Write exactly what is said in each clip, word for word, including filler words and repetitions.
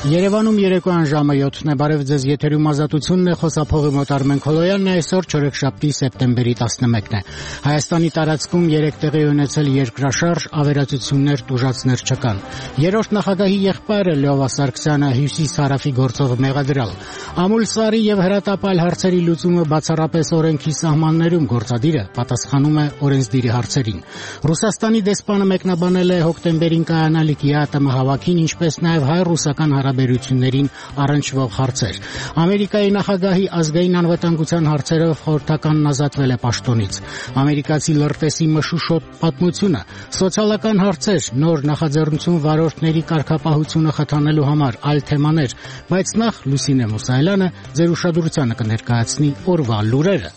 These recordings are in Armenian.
Երևանում երեկոյան ժամը յոթն է, բարև ձեզ, եթերում ազատությունն է, խոսափողի մոտ Արմեն Քոլոյանն է, այսօր չորեքշաբթի սեպտեմբերի տասնմեկն է։ Հայաստանի տարածքում երեք տեղի ունեցել երկրաշարժ, ավերածություններ, տուժածներ չկան։ Երրորդ նախագահի եղբայրը Լյովա Սարգսյանը հյուսիս-հարավի գործող մեղադրյալ։ Ամուլ Սարի եւ հրատապ այլ հարցերի լուծումը բացառապես օրենքի սահմաններում գործադիրը պատասխանում է օրենսդիրի հարցերին։ Ռուսաստանի դեսպանը մեկնաբանել է հոկտեմբերին կայանալիք ԵԱՏՄ հավաքին, ինչպես նաեւ հայ-ռուսական հարաբերություններին առնչվող հարցեր։ Ամերիկայի նախագահի ազգային անվտանգության հարցերով խորհրդականն ազատվել է պաշտոնից։ Ամերիկացի լրտեսի մշուշոտ պատմությունը, սոցիալական հարցեր, նոր նախաձեռնություն վարորդների կարգապահությունը խթանելու համար, այլ թեմաներ, բայց նախ Լուսինե Մուսայելյանը ձեր ուշադրությանը կներկայացնի օրվա լուրերը։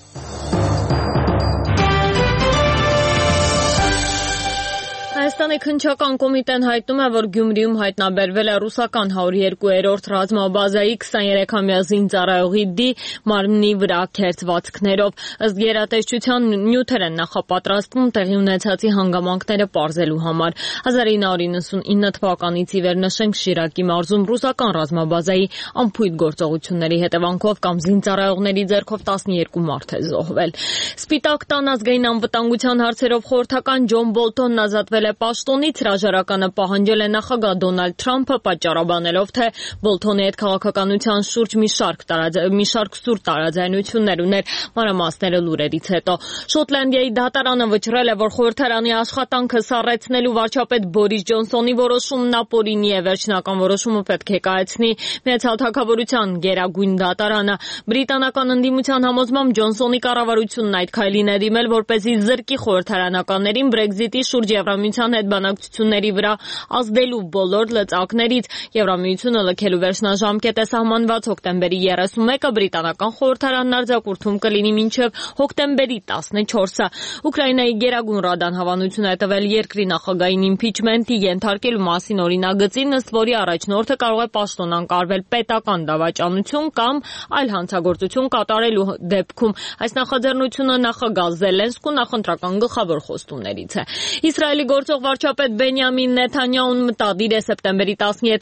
Հայաստանի քննչական կոմիտեն հայտնում է, որ Գյումրիում հայտնաբերվել է ռուսական հարյուրերորդ ռազմաբազայի քսաներեքամյա զինծառայողի դի մարմնի վրա քերծվածքներով։ Ըստ գերատեսչության նյութեր են նախապատրաստվում տեղի ունեցածի հանգամանքները պարզելու համար։ հազար ինը հարյուր իննսունինը թվականից ի վեր նշենք Շիրակի մարզում ռուսական ռազմաբազայի անփույթ գործողությունների հետևանքով կամ զինծառայողների ձեռքով տասնյոթ մարդ է զոհվել։ Սպիտակ տան ազգային անվտանգության հարցերով խորհրդական Ջոն Բոլթոնն ազատվել է պաշտոնից, հրաժարականը պահանջել է նախագահ Դոնալդ Թրամփը, պատճառաբանելով, թե Բոլթոնի հետ քաղաքականության շուրջ մի շարք մի շարք սուր տարաձայնություններ ուներ, մանրամասները լուրերից հետո։ Շոտլանդիայի դատարանը վճռել է, որ խորհրդարանի աշխատանքը սառեցնելու վարչապետ Բորիս Ջոնսոնի որոշումն ապօրինի է, վերջնական որոշումը պետք է կայացնի Միացյալ Թագավորության գերագույն դատարանը։ Բրիտանական ընդդիմության համոզմամբ Ջոնսոնի կառավարությունն այդ քայլին է դիմել, որպեսզի զրկի խորհրդարանականներին Բրեքզիտի շուրջ Եվրամիության հետ բանակցությունների վրա ազդելու բոլոր լծակներից։ Եվրամիությունը լքելու վերջնաժամկետ է սահմանված հոկտեմբերի երեսունմեկը, բրիտանական խորհրդարանն արձակուրդում կլինի մինչև հոկտեմբերի տասնչորսը։ Ուկրաինայի գերագույն ռադան հավանություն է տվել երկրի նախագահային իմպիչմենտի ենթարկելու մասին օրինագծին, ըստ որի առաջնորդը կարող է պաշտոնանկարվել պետական դավաճանություն կամ այլ հանցագործություն կատարելու դեպքում։ Այս նախաձեռնությունը նախագահ Զելենսկու նախընտրական գլխավոր խոստումներից է։ Իսրայելի գործող վարչապետ Բենյամին Նեթանյահուն մտադիր է սեպտեմբերի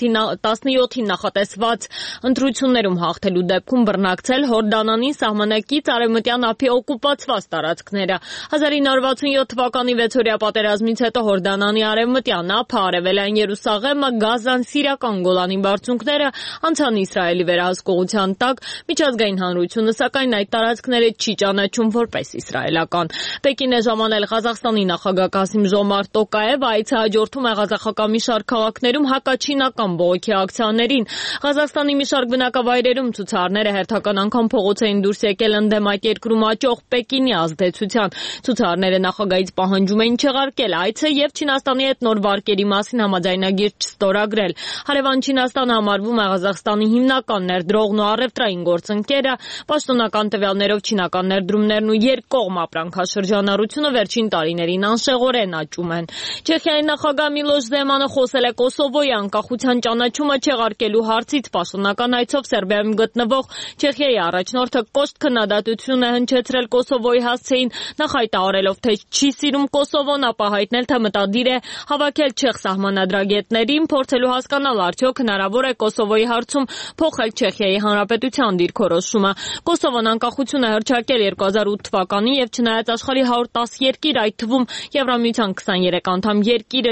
տասնյոթին նախատեսված ընտրություններում հաղթելու դեպքում բռնակցել Հորդանանի սահմանակից արևմտյան ափի օկուպացված տարածքները։ հազար ինը հարյուր վաթսունյոթ թվականի վեցօրյա պատերազմից հետո Հորդանանի արևմտյան ափը, արևելյան Երուսաղեմը, Գազան, Սիրիական Գոլանի բարձունքները անցան Իսրայելի վերահսկողության տակ։ Միջազգային հանրությունը սակայն այդ տարածքները չի ճանաչում որպես իսրայելական։ Պեկին է ժամանել Ղազախստանի նախագահ Կասիմ Ժոմարտ Տոկաևը, այցը հաջորդում է ղազախական մի շարք քաղաքներում հակաչինական բողոքի ակցիաներին։ Ղազախստանի մի շարք բնակավայրերում ցուցարարները հերթական անգամ փողոց էին դուրս եկել ընդդեմ այդ երկրում աճող Պեկինի ազդեցության։ Ցուցարարները նախագահից պահանջում էին չեղարկել այցը եւ Չինաստանի հետ նոր վարկերի մասին համաձայնագիր չստորագրել։ Հարևան Չինաստանը համարվում է Ղազախստանի հիմնական ներդրողն ու առևտրային գործընկերը։ Պաշտոնական տվյալներով չինական ներդրումներն ու երկկողմ ապրանքաշրջանառությունը վերջին տարիներին անշեղորեն աճում են։ Չեխիայի նախագահ Միլոշ Զեմանը խոսել է Կոսովոյի անկախության ճանաչումը չեղարկելու հարցից։ Պաշտոնական այցով Սերբիայում գտնվող Չեխիայի առաջնորդը կոշտ քննադատություն է հնչեցրել Կոսովոյի հասցեին, նախ հայտարարելով, թե չի սիրում Կոսովոն, ապա հայտնել, թե մտադիր է հավաքել չեխ սահմանադրագետներին, փորձելու հասկանալ արդյոք հնարավոր է Կոսովոյի հարցում փոխել Չեխիայի հանրապետության դիրքորոշումը։ Կոսովոն անկախություն է հռչակել երկու հազար ութ թվականին եւ չնայած աշխարհի հարյուր տասը երկիր, այդ թվում Եվրամիության քսաներեք անդամ երկիրը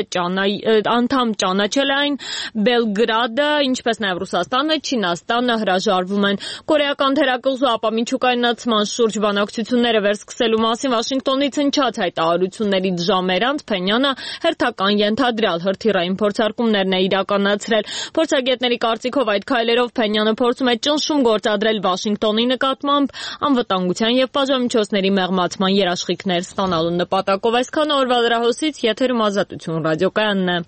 անդամ ճանաչել է այն, Բելգրադը, ինչպես նաև Ռուսաստանը, Չինաստանը հրաժարվում են։ Կորեական թերակղզու ապամիջուկայնացման շուրջ բանակցությունները վերսկսելու մասին Վաշինգտոնից հնչած հայտարարություններից ժամեր անց Փենյանը հերթական ենթադրյալ հրթիռային փորձարկումներն է իրականացրել։ Փորձագետների կարծիքով այդ քայլերով Փենյանը փորձում է ճնշում գործադրել Վաշինգտոնի նկատմամբ անվտանգության եւ պատժամիջոցների մեղմացման երաշխիքներ ստանալու նպատակով։ Այսքանը օրվա լրահոսից, եթերում Ազատություն ռադիոկայանն է։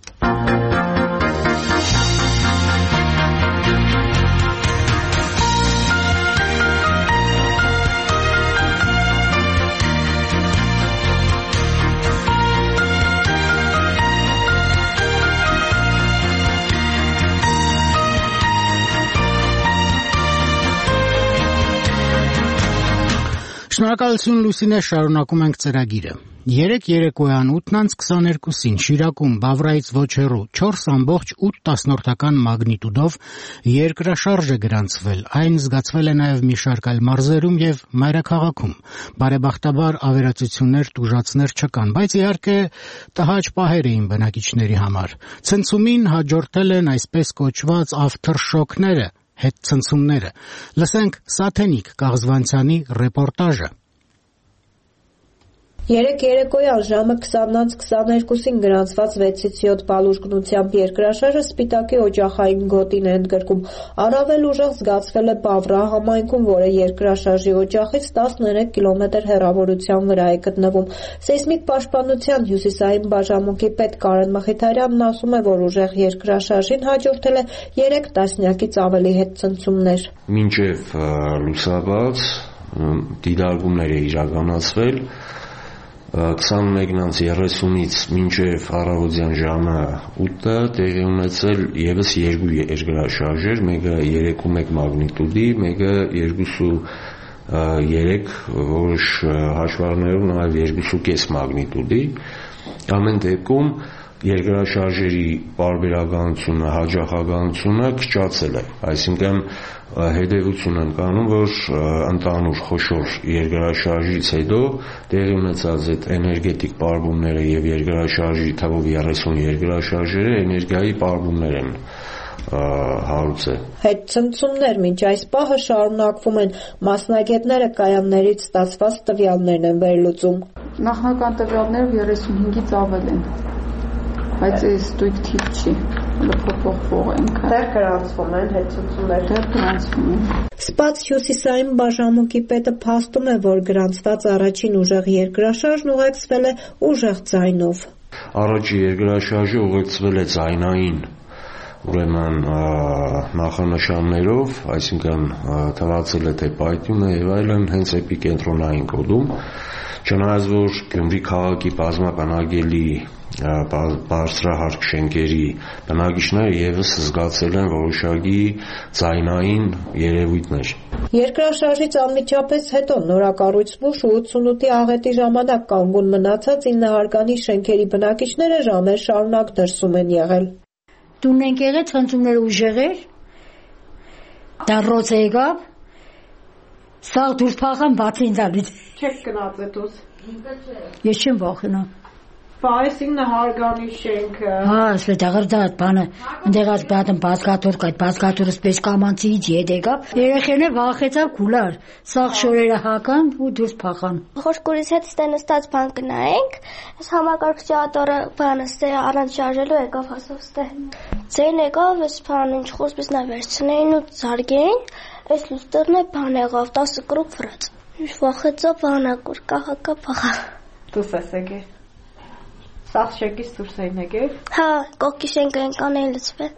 Շնորհակալություն Լուսինե, շարունակում ենք ծրագիրը։ Երեկ երեկոյան ութն քսաներկուսին Շիրակում Բավրայից ոչ հեռու չորս ամբողջ ութ տասնորդական մագնիտուդով երկրաշարժ է գրանցվել, այն զգացվել է նաև մի շարք այլ մարզերում և մայրաքաղաքում, բարեբախտաբար ավերածություններ տուժածներ չկան, բայց իհարկե տհաճ պահեր էին բնակիչների համար, ցնցումին հաջորդել են այսպես կոչված ավթըրշոքները, հետցնցումները, լսենք Սաթենիկ Կաղզվանցյանի ռեպորտաժը. Երեկ երեկոյան ժամը քսանից քսաներկուսին գրանցված վեցից յոթ բալ ուժգնությամբ երկրաշարժը Սպիտակի օջախային գոտին է ընդգրկում, առավել ուժեղ զգացվել է Բավրա համայնքում, որը երկրաշարժի օջախից տասներեք կիլոմետր հեռավորության վրա է գտնվում։ Սեյսմիկ պաշտպանության հյուսիսային բաժանմունքի պետ Կարեն Մխիթարյանն ասում է, որ ուժեղ երկրաշարժին հաջորդել է երեք տասնյակից ավելի հետցնցումներ։ Մինչև լուսաբաց դիտարկումներ է իրականացվել քսանմեկից երեսունից մինչև առավոտյան ժամը ութը տեղի ունեցել ևս երկու երկրաշարժեր, մեկը երեք ու մեկ մագնիտուդի, մեկը երկուսու երեք, որոշ հաշվարկներով նաև երկուսու կես մագնիտուդի։ Ամեն դեպքում երկրաշարժերի պարբերականությունը, հաճախականությունը քչացել է, այսինքն հետևություն են կանում, որ ընդհանուր խոշոր երկրաշարժից հետո տեղի ունեցած այդ էներգետիկ պարբումները եւ երկրաշարժի թվով երեսուն երկրաշարժերը էներգիայի պարբումներ են հարուցել։ Հետցնցումներ մինչ այս պահը շարունակվում են, մասնագետները կայաններից ստացված տվյալներն են վերլուծում։ Նախնական տվյալները երեսունհինգից ավել են, բայց այս ստույգ թիվ չի, փոփոխվող են։ Դեռ գրանցվում են հետցնցումներ։ Դեռ գրանցվում են։ Սպաց հյուսիսային բաժանմունքի պետը փաստում է, որ գրանցված առաջին ուժեղ երկրաշարժն ուղեկցվել է ուժեղ ձայնով։ Առաջի երկրաշարժը ուղեկցվել է ձայնային, ուրեմն նախանշաններով, այսինքն թվացել է թե պայթյունը եւ այլն հենց էպիկենտրոնային կոդում, չնայած որ Գյումրի քաղաքի բազմաբնակելի բարձրահարկ շենքերի բնակիչները եւս զգացել են որոշակի ձայնային երևույթներ։ Երկրաշարժից անմիջապես հետո նորակառույցվուշ ու ութսունութի աղետի ժամանակ կանգուն մնացած իննահարկանի շենքերի բնակիչները ժամեր շարունակ դրսում են եղել։ Տունն ենք եղել, ցնցումներ ուժեղ էր, դառոց եկավ, սաղ դուրս փախան բացի ինձանից։ Չեք գնաց էտուս։ Ես չեմ վախենամ։ Այս իննահարկանի շենքը։ Հա, ասել դաղրդած բանը, ընդեղ այս բատն բազգաթոր կայ, բազգաթորը սպես կամանցիից ետ եկավ, երեխեները վախեցավ քուլար, սաղ շորերը հական ու դուրս փախան։ Խոշկուրից հետ ստե նստած բան կնայենք, այս համակարգչատորը բանը ստե առանց շարժելու եկավ հասավ ստե։ Ձեն եկավ, այս բանը ինչ խոսպես նա վերցնեին ու զարգեին, այս լուստերն է բան եղավ, տասը կրուկ վրաց։ Վախեցավ բանակուր, կահակա փախա։ Դուս ես եկել։ Սաղ շենքից դուրս էին եկել։ Հա, կողքի շենքը ընկան էին լցվել։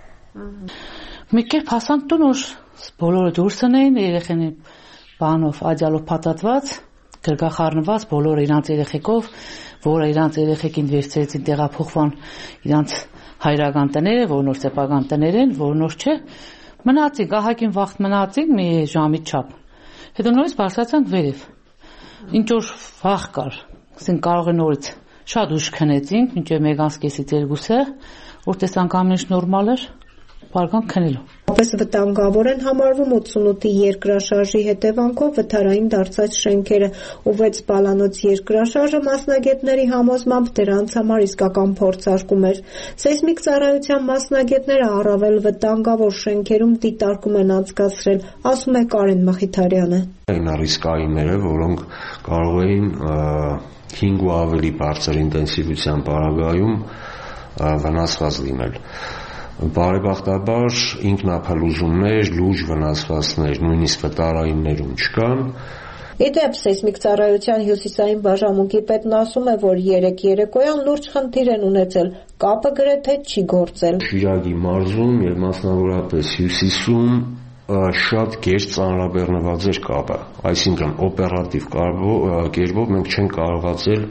Մի կերպ հասանք տուն, որ բոլորը դուրս են, երեխեները բանով, աջալով փաթաթված, գրգախառնված, բոլորը իրանց երեխեքով, որը իրանց երեխեքին վերցրեցին տեղափոխվան իրանց հայրական տները, որ նոր սեփական տներ են, որ նոր չէ, մնացինք, ահագին վաղ մնացինք մի ժամի չափ։ Հետո նորից բարձրացանք վերև։ Ինչ որ վաղ կար, ասենք կարող է նորից շատ ուշ քնեցինք, մինչև մեկ ամս կեսից երկուսը, որ տեսանք ամեն ինչ նորմալ էր, բարգանք քնելու։ Ապես վտանգավոր են համարվում ութսունութի երկրաշարժի հետևանքով վթարային դարձած շենքերը, ու վեց բալանոց երկրաշարժը մասնագետների համոզմամբ դրանց համար իսկական փորձարկում էր։ Սեյսմիկ ծառայության մասնագետները առավել վտանգավոր շենքերում դիտարկում են անցկացրել, ասում է Կարեն Մխիթարյանը։ Այն ռիսկայինները, որոնք կարող էին հինգ ու ավելի բարձր ինտենսիվության պարագայում վնասված լինել։ Բարեբախտաբար ինքնափլուզումներ, լուրջ վնասվածքներ, նույնիսկ վտարայիններում չկան։ Իդեպ սեյսմիկ ծառայության հյուսիսային բաժանմունքի պետն ասում է, որ երեք երեկոյան լուրջ խնդիր են ունեցել, կապը գրեթե չի գործել։ Շիրակի մարզում եւ մասնավորապես հյուսիսում շատ գերց ծանրաբեռնված էր կապը, այսինքն օպերատիվ կերպով մենք չենք կարողացել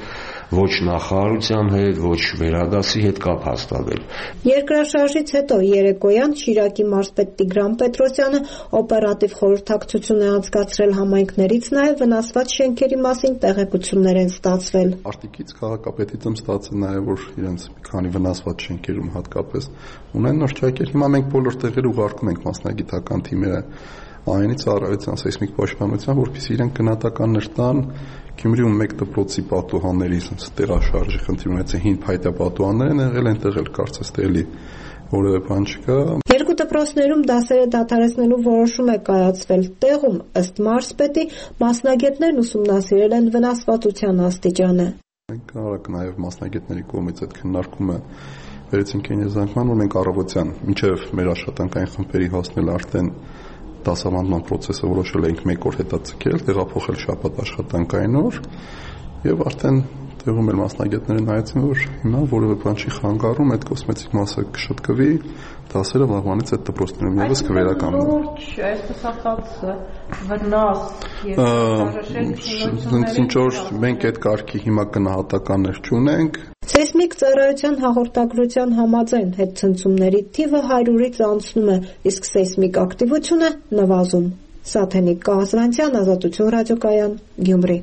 ոչ նախարարության հետ, ոչ վերադասի հետ կապ հաստատել։ Երկրաշարժից հետո երեկոյան Շիրակի մարզպետ Տիգրան Պետրոսյանը օպերատիվ խորհրդակցություն է անցկացրել համայնքներից, նաև վնասված շենքերի մասին տեղեկություններ են ստացվել։ Արտիկից քաղաքապետից եմ ստացել նաև, որ իրենց մի քանի վնասված շենքերում հատկապես ունեն նորճակեր։ Հիմա մենք բոլոր տեղեր ուղարկում ենք մասնագիտական թիմերը Այնի ծառայության սեյսմիկ պաշտպանության, որպեսզի իրենք գնահատականներ տան Գյումրիում մեկ դպրոցի պատուհանների տեղաշարժի խնդիր ունեցել հին փայտյա պատուհաններ են եղել, այնտեղ էլ կարծես թե էլի որևէ բան չկա։ Երկու դպրոցներում դասերը դադարեցնելու որոշում է կայացվել։ Տեղում, ըստ մարզպետի, մասնագետներն ուսումնասիրել են վնասվածության աստիճանը։ Մենք արագ նաև մասնագետների կողմից այդ քննարկումը վերեցինք այն եզրանկման, որ մենք առավոտյան մինչև մեր աշխատանքային խմբերի հասնել արդեն դասավանդման process-ը որոշել էինք մեկ օր հետաձգել, տեղափոխել շաբաթ աշխատանքային օր եւ արդեն տեղում էլ մասնագետները նայեցին, որ հիմա որևէ բան չի խանգարում, այդ կոսմետիկ մասը կշտկվի, դասերը վաղվանից այդ դպրոցներում եւս կվերականգնվի։ Այսպես ասած վնաս եւ ինչ-որ մենք այդ կարգի հիմա գնահատականներ չունենք։ Սեյսմիկ ծառայության հաղորդագրության համաձայն հետցնցումների թիվը հարյուրից անցնում է, իսկ սեյսմիկ ակտիվությունը նվազում։ Սաթենիկ Կահազրանցյան, Ազատություն ռադիոկայան, Գյումրի։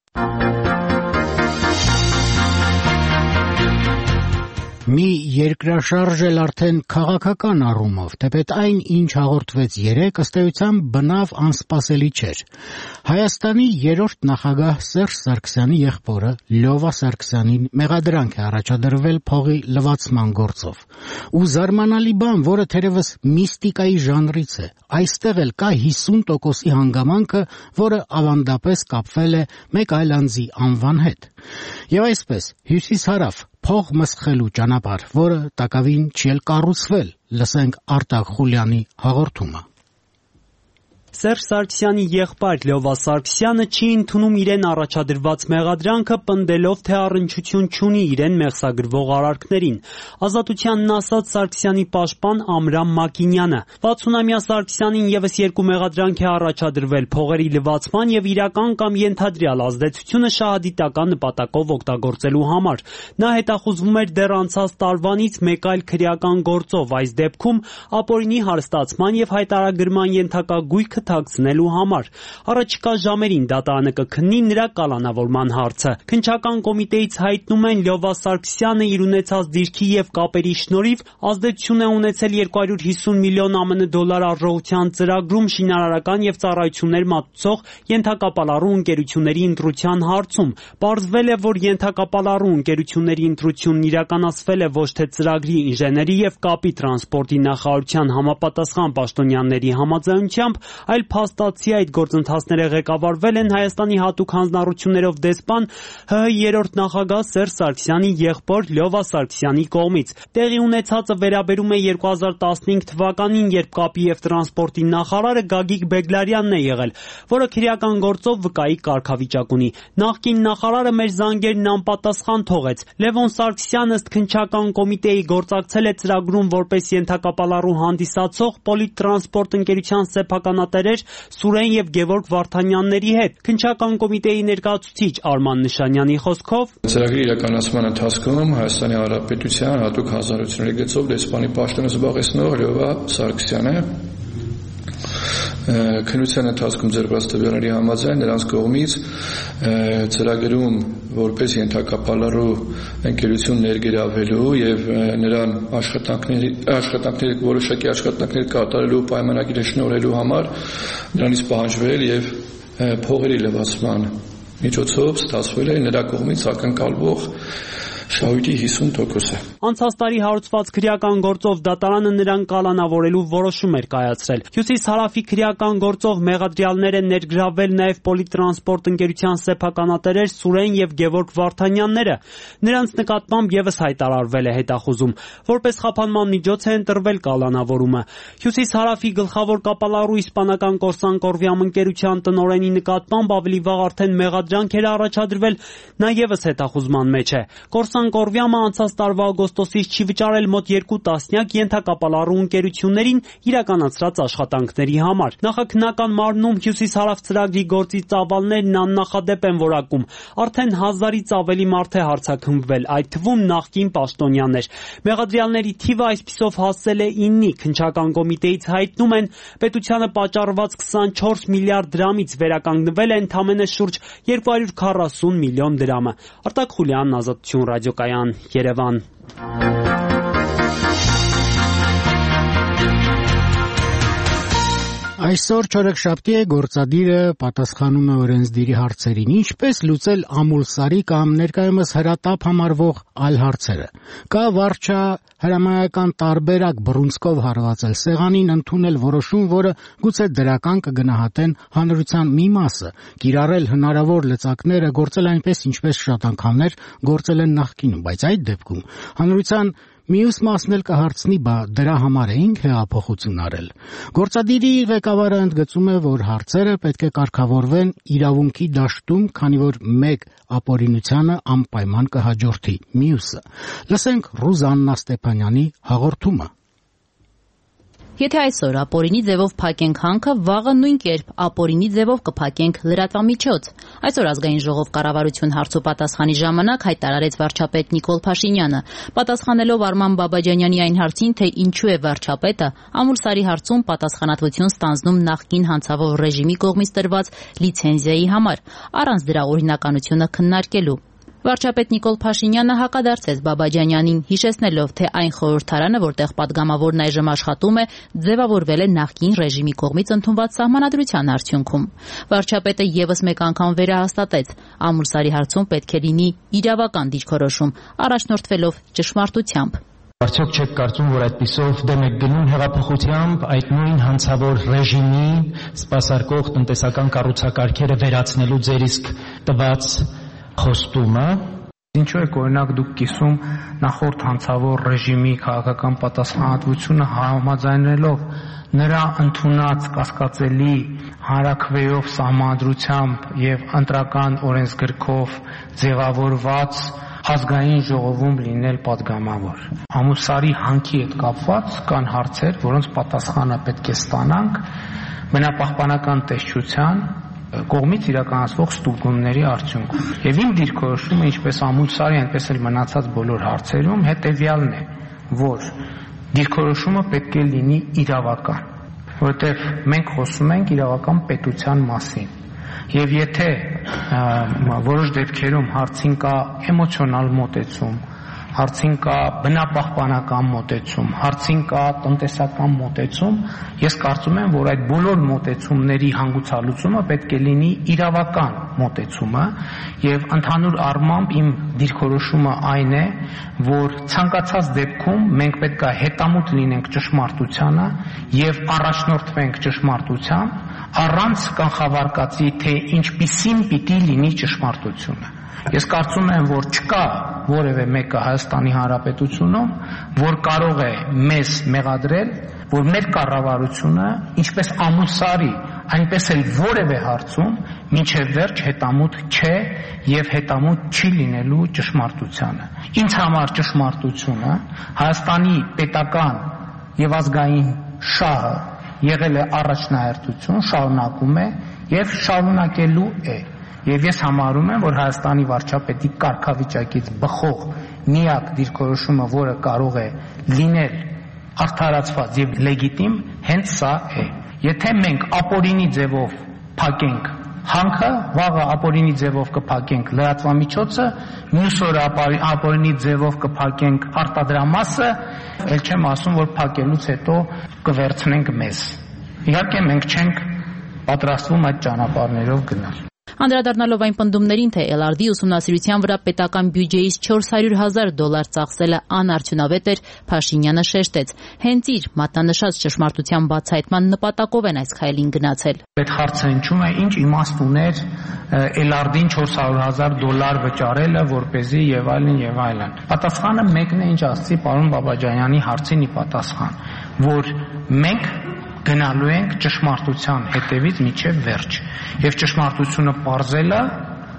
Մի երկրաշարժ էլ արդեն քաղաքական առումով, թեպետ այն, ինչ հաղորդվեց երեկ, ըստ էության բնավ անսպասելի չէր։ Հայաստանի երրորդ նախագահ Սերժ Սարգսյանի եղբորը Լյովա Սարգսյանին մեղադրանք է առաջադրվել փողի լվացման գործով։ Ու զարմանալի բան, որը թերևս միստիկայի ժանրից է, այստեղ էլ կա հիսուն տոկոսի հանգամանքը, որը ավանդապես կապվել է մեկ այլ անձի անվան հետ։ Եվ այսպես, հյուսիս-հարավ փող մսխելու ճանապարհ, որը տակավին չի էլ կառուցվել, լսենք Արտակ Խուլյանի հաղորդումը։ Սերժ Սարգսյանի եղբայր Լյովա Սարգսյանը չի ընդունում իրեն առաջադրված մեղադրանքը, պնդելով, թե առնչություն չունի իրեն մեղսագրվող արարքներին։ Ազատությանն ասաց Սարգսյանի պաշտպան Ամրամ Մակինյանը։ վաթսունամյա Սարգսյանին եւս երկու մեղադրանք է առաջադրվել՝ փողերի լվացման եւ իրական կամ ենթադրյալ ազդեցությունը շահադիտական նպատակով օգտագործելու համար։ Նա հետախուզվում էր դեռ անցած տարվանից մեկ այլ քրեական գործով, այս դեպքում ապօրինի հարստացման եւ հայտարարագրման ենթակա գույքը թաքցնելու համար։ Առաջիկա ժամերին դատարանը կքննի նրա կալանավորման հարցը։ Քննչական կոմիտեից հայտնում են Լյովա Սարգսյանը իր ունեցած դիրքի եւ կապերի շնորհիվ ազդեցություն է ունեցել երկու հարյուր հիսուն միլիոն ԱՄՆ դոլար արժողության ծրագրում շինարարական եւ ծառայություններ մատուցող ենթակապալառու ընկերությունների ընտրության հարցում։ Պարզվել է, որ ենթակապալառու ընկերությունների ընտրությունն իրականացվել է ոչ թե ծրագրի ինժեների եւ կապի տրանսպորտի նախարարության համապատասխան պաշտոնյաների համաձայնությամբ, այլ փաստացի այդ գործընթացները ղեկավարվել են Հայաստանի հատուկ հանձնառություններով դեսպան ՀՀ երրորդ նախագահ Սերժ Սարգսյանի եղբոր Լյովա Սարգսյանի կողմից։ Տեղի ունեցածը վերաբերում է երկու հազար տասնհինգ թվականին, երբ կապի եւ տրանսպորտի նախարարը Գագիկ Բեգլարյանն է եղել, որը քրեական գործով վկայի կարգավիճակ ունի։ Նախկին նախարարը մեր զանգերն անպատասխան թողեց։ Լևոն Սարգսյանը ըստ քննչական կոմիտեի գործակցել է ծրագրում որպես ենթակապալառու հանդիսացող Պոլիտրանսպորտ ընկերության սեփականատերեր Սուրեն եւ Գևորգ Վարդանյանների հետ։ Քննչական կոմիտեի ներկայացուցիչ Արման Նշանյանի խոսքով ծրագրի իրականացման ընթացքում Հայաստանի Հանրապետության հատուկ հանձնառությունների գծով դեսպանի պաշտոնը զբաղեցնող Լյովա Սարգսյանը քննության ընթացքում ձեռքբերած տվյալների համաձայն նրանց կողմից ծրագրում որպես ենթակապալառու ընկերություն ներգրավելու եւ նրան աշխատանքների աշխատանքների որոշակի աշխատանքներ կատարելու պայմանագիրը շնորհելու համար նրանից պահանջվել եւ փողերի լվացման միջոցով ստացվել է նրա կողմից ակնկալվող շահույթի հիսուն տոկոսը։ Անցած տարի հարուցված քրեական գործով դատարանը նրան կալանավորելու որոշում էր կայացրել։ Հյուսիս-հարավի քրեական գործով մեղադրյալներ են ներգրավել նաև Պոլիտրանսպորտ ընկերության սեփականատերեր Սուրեն եւ Գևորգ Վարդանյանները։ Նրանց նկատմամբ եւս հայտարարվել է հետախուզում։ Որպես խափանման միջոց է ընտրվել կալանավորումը։ Հյուսիս-հարավի գլխավոր կապալառու իսպանական Կորսանկորվիամ ընկերության տնօրենի նկատմամբ ավելի վաղ արդեն մեղադրանք էր առաջադրվել, նա եւս հետախուզման մեջ է։ Վասան Կորվյամը անցած տարվա օգոստոսից չի վճարել մոտ երկու տասնյակ ենթակապալառու ընկերություններին իրականացրած աշխատանքների համար։ Նախաքննական մարմնում Հյուսիս-Հարավ ծրագրի գործի ծավալներն աննախադեպ են որակում։ Արդեն հազարից ավելի մարդ է հարձակումվել, այդ թվում նախկին պաշտոնյաներ։ Մեղադրյալների թիվը այսպիսով հասել է իննի։ Քննչական կոմիտեից հայտնում են, պետությանը պատճառված քսանչորս միլիարդ դրամից վերականգնվել է ընդամենը շուրջ երկու հարյուր քառասուն միլիոն դրամը։ Արտակ Խուլյան, Ազատություն ռադիոկայան, Երևան։ Այսօր չորեքշաբթի է, գործադիրը պատասխանում է օրենսդիրի հարցերին, ինչպես լուծել ամուլսարի կամ ներկայումս հրատապ համարվող այլ հարցերը։ Կա վարչա հրամայական տարբերակ բռունցքով հարվածել սեղանին, ընդունել որոշում, որը գուցե դրական կգնահատեն հանրության մի մասը, կիրառել հնարավոր լծակները, գործել այնպես, ինչպես շատ անգամներ գործել են նախկինում, բայց այդ դեպքում հանրության մյուս մասն էլ կհարցնի, բա դրա համար էինք հեղափոխություն արել։ Գործադիրի ղեկավարը ընդգծում է, որ հարցերը պետք է կարգավորվեն իրավունքի դաշտում, քանի որ մեկ ապօրինությանը անպայման կհաջորդի մյուսը։ Լսենք Ռուզաննա Ստեփանյանի հաղորդումը։ Եթե այսօր ապօրինի ձևով փակենք հանքը, վաղը նույն կերպ ապօրինի ձևով կփակենք լրատվամիջոց։ Այսօր ազգային ժողով կառավարություն հարցու պատասխանի ժամանակ հայտարարեց վարչապետ Նիկոլ Փաշինյանը, պատասխանելով Արման Բաբաջանյանի այն հարցին, թե ինչու է վարչապետը ամուլսարի հարցում պատասխանատվություն ստանձնում նախկին հանցավոր ռեժիմի կողմից տրված լիցենզիայի համար, առանց դրա օրինականությունը քննարկելու։ Վարչապետ Նիկոլ Փաշինյանը հակադարձեց Բաբաջանյանին, հիշեցնելով, թե այն խորհրդարանը, որտեղ պատգամավորն այժմ աշխատում է, ձևավորվել է նախկին ռեժիմի կողմից ընդունված սահմանադրության արդյունքում։ Վարչապետը ևս մեկ անգամ վերահաստատեց, ամուլսարի հարցում պետք է լինի իրավական դիրքորոշում, առաջնորդվելով ճշմարտությամբ։ Արդյոք չեք կարծում, որ այդպիսով դեմ եք գնում հեղափոխությամբ այդ նույն հանցավոր ռեժիմի սպասարկող տնտեսական կառուցակարգերը վերացնելու ձեր իսկ տված խոստումը։ Ինչու եք օրինակ դուք կիսում նախորդ հանցավոր ռեժիմի քաղաքական պատասխանատվությունը համաձայնելով նրա ընդունած կասկածելի հանրաքվեով սահմանադրությամբ եւ ընտրական օրենսգրքով ձևավորված ազգային ժողովում լինել պատգամավոր։ Ամուսարի հանքի հետ կապված կան հարցեր, որոնց պատասխանը պետք է ստանանք բնապահպանական տեսչության կողմից իրականացվող ստուգումների արդյունքում։ Եվ իմ դիրքորոշումը, ինչպես ամուլսարի, այնպես էլ մնացած բոլոր հարցերում, հետևյալն է, որ դիրքորոշումը պետք է լինի իրավական, որովհետև մենք խոսում ենք իրավական պետության մասին։ Եվ եթե որոշ դեպքերում հարցին կա էմոցիոնալ մոտեցում, հարցին կա բնապահպանական մոտեցում, հարցին կա տնտեսական մոտեցում, ես կարծում եմ, որ այդ բոլոր մոտեցումների հանգուցալուծումը պետք է լինի իրավական մոտեցումը, եւ ընդհանուր առմամբ իմ դիրքորոշումը այն է, որ ցանկացած դեպքում մենք պետք է հետամուտ լինենք ճշմարտությանը եւ առաջնորդվենք ճշմարտությամբ, առանց կանխավարկածի, թե ինչպիսին պիտի լինի ճշմարտությունը։ Ես կարծում եմ, որ չկա որևէ մեկը Հայաստանի Հանրապետությունում, որ կարող է մեզ մեղադրել, որ մեր կառավարությունը, ինչպես ամուսարի, այնպես էլ որևէ հարցում, մինչև վերջ հետամուտ չէ եւ հետամուտ չի լինելու ճշմարտությանը։ Ինձ համար ճշմարտությունը Հայաստանի պետական եւ ազգային շահը եղել է առաջնահերթություն, շարունակում է եւ շարունակելու է։ Եվ ես համարում եմ, որ Հայաստանի վարչապետի կարգավիճակից բխող միակ դիրքորոշումը, որը կարող է լինել արդարացված եւ լեգիտիմ, հենց սա է։ Եթե մենք ապօրինի ձևով փակենք հանքը, վաղը ապօրինի ձևով կփակենք լրատվամիջոցը, մյուս օրը ապօրինի ձևով կփակենք արտադրամասը, ել չեմ ասում, որ փակելուց հետո կվերցնենք մեզ։ Իհարկե մենք չենք պատրաստվում այդ ճանապարհներով գնալ։ Անդրադառնալով այն պնդումներին, թե Էլ Ար Դի ուսումնասիրության վրա պետական բյուջեից չորս հարյուր հազար դոլար ծախսելը անարդյունավետ էր, Փաշինյանը շեշտեց. հենց իր մատնանշած ճշմարտության բացահայտման նպատակով են այս քայլին գնացել։ Այդ հարցը հնչում է, ինչ իմաստ ուներ Էլ Ար Դին չորս հարյուր հազար դոլար վճարելը, որպեսզի եւ այլն եւ այլն։ Պատասխանը մեկն է, ինչ ասացի պարոն Բաբաջանյանի հարցին ի պատասխան, որ մենք գնալու ենք ճշմարտության հետևից մինչև վերջ։ Եվ ճշմարտությունը պարզելը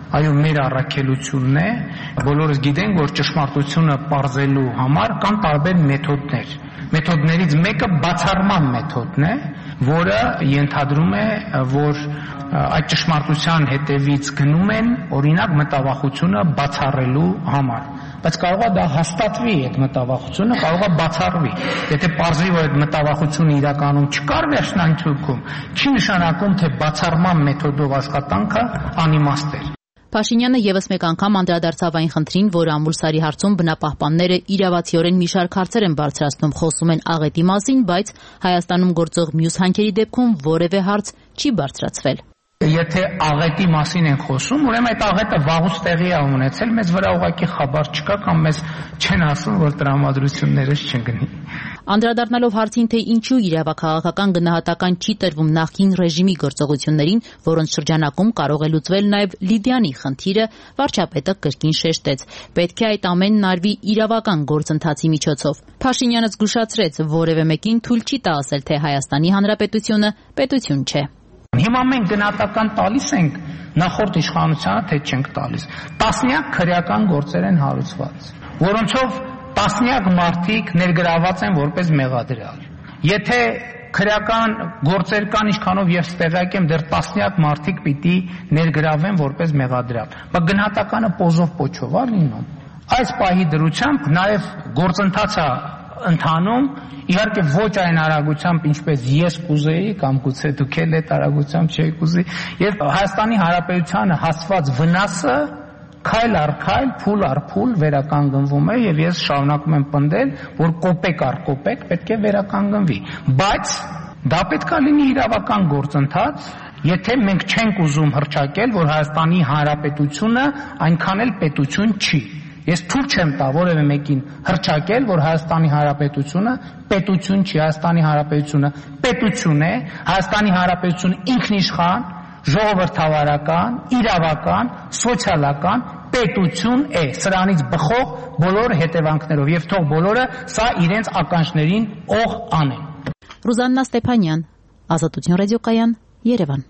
այո, մեր առաքելությունն է։ Բոլորս գիտենք, որ ճշմարտությունը պարզելու համար կան տարբեր մեթոդներ։ Մեթոդներից մեկը բացառման մեթոդն է, որը ենթադրում է, որ այդ ճշմարտության հետևից գնում են, օրինակ, մտավախությունը բացառելու համար։ Բայց կարող է դա հաստատվի, այդ մտավախությունը կարող է բացառվի։ Եթե պարզվի, որ այդ մտավախությունը իրականում չկար վերջնանկյունքում, չի նշանակում, թե բացառման մեթոդով աշխատանքը անիմաստ էր։ Փաշինյանը եւս մեկ անգամ անդրադարձավ այն խնդրին, որ Ամուլսարի հարցում բնապահպանները իրավացիորեն մի շարք հարցեր են բարձրացնում, խոսում են աղետի մասին, բայց Հայաստանում գործող մյուս հանքերի դեպքում որևէ հարց չի բարձրացվել։ Եթե աղետի մասին են խոսում, ուրեմն այդ աղետը վաղուց տեղի է ունեցել, մեզ վրա ուղղակի խաբար չկա կամ մեզ չեն ասում, որ տրամադրություններս չընկնի։ Անդրադառնալով հարցին, թե ինչու իրավաքաղաքական գնահատական չի տրվում նախկին ռեժիմի գործողություններին, որոնց շրջանակում կարող է լուծվել նաև Լիդիանի խնդիրը, վարչապետը կրկին շեշտեց. պետք է այդ ամենն արվի իրավական գործընթացի միջոցով։ Փաշինյանը զգուշացրեց, որևէ մեկին թույլ չի տա ասել, թե Հայաստանի Հանրապետությունը պետություն չէ։ Հիմա մենք գնահատական տալիս ենք նախորդ իշխանությանը, թե չենք տալիս։ Տասնյակ քրեական գործեր են հարուցված, որոնցով տասնյակ մարդիկ ներգրաված են որպես մեղադրյալ։ Եթե քրեական գործեր կան, ինչքանով ես տեղյակ եմ, դեռ տասնյակ մարդիկ պիտի ներգրավեն որպես մեղադրյալ։ Բայց գնահատականը պոզով պոչով է լինում։ Այս պահի դրությամբ նաև գործընթացը ընթանում, իհարկե ոչ այն արագությամբ, ինչպես ես կուզեի կամ գուցե դուք էլ այդ արագությամբ չեք ուզի, եւ Հայաստանի Հանրապետությանը հասցված վնասը քայլ առ քայլ, փուլ առ փուլ վերականգնվում է եւ ես շարունակում եմ պնդել, որ կոպեկ առ կոպեկ պետք է վերականգնվի, բայց դա պետք է լինի իրավական գործընթաց, եթե մենք չենք ուզում հռչակել, որ Հայաստանի Հանրապետությունը այնքան էլ պետություն չի։ Ես թույլ չեմ տա որևէ մեկին հռչակել, որ Հայաստանի Հանրապետությունը պետություն չի, Հայաստանի Հանրապետությունը պետություն է, Հայաստանի Հանրապետությունը ինքնիշխան, ժողովրդավարական, իրավական, սոցիալական պետություն է, սրանից բխող բոլոր հետևանքներով եւ թող բոլորը սա իրենց ականջներին օղ անեն։ Ռուզաննա Ստեփանյան, Ազատություն ռադիոկայան, Երևան։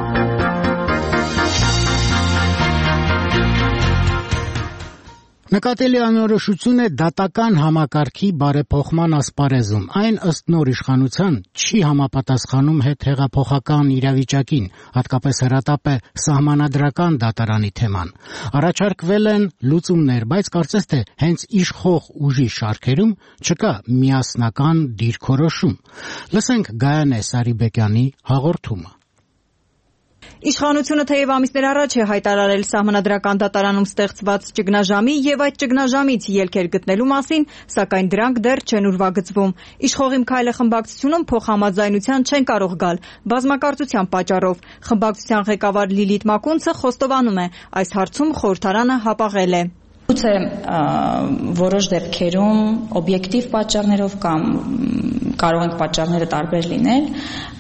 Նկատելի անորոշություն է դատական համակարգի բարեփոխման ասպարեզում։ Այն ըստ նոր իշխանության չի համապատասխանում հետհեղափոխական իրավիճակին, հատկապես հրատապ է սահմանադրական դատարանի թեման։ Առաջարկվել են լուծումներ, բայց կարծես թե հենց իշխող ուժի շարքերում չկա միասնական դիրքորոշում։ Լսենք Գայանե Սարիբեկյանի հաղորդումը։ Իշխանությունը թեև ամիսներ առաջ է հայտարարել սահմանադրական դատարանում ստեղծված ճգնաժամի եւ այդ ճգնաժամից ելքեր գտնելու մասին, սակայն դրանք դեռ չեն ուրվագծվում։ Իշխող Իմ քայլը խմբակցությունում փոխհամաձայնության չեն կարող գալ բազմակարծության պատճառով։ Խմբակցության ղեկավար Լիլիթ Մակունցը խոստովանում է, այս հարցում խորհրդարանը հապաղել է։ Գուցե որոշ դեպքերում օբյեկտիվ պատճառներով կամ կարող են պատճառները տարբեր լինել,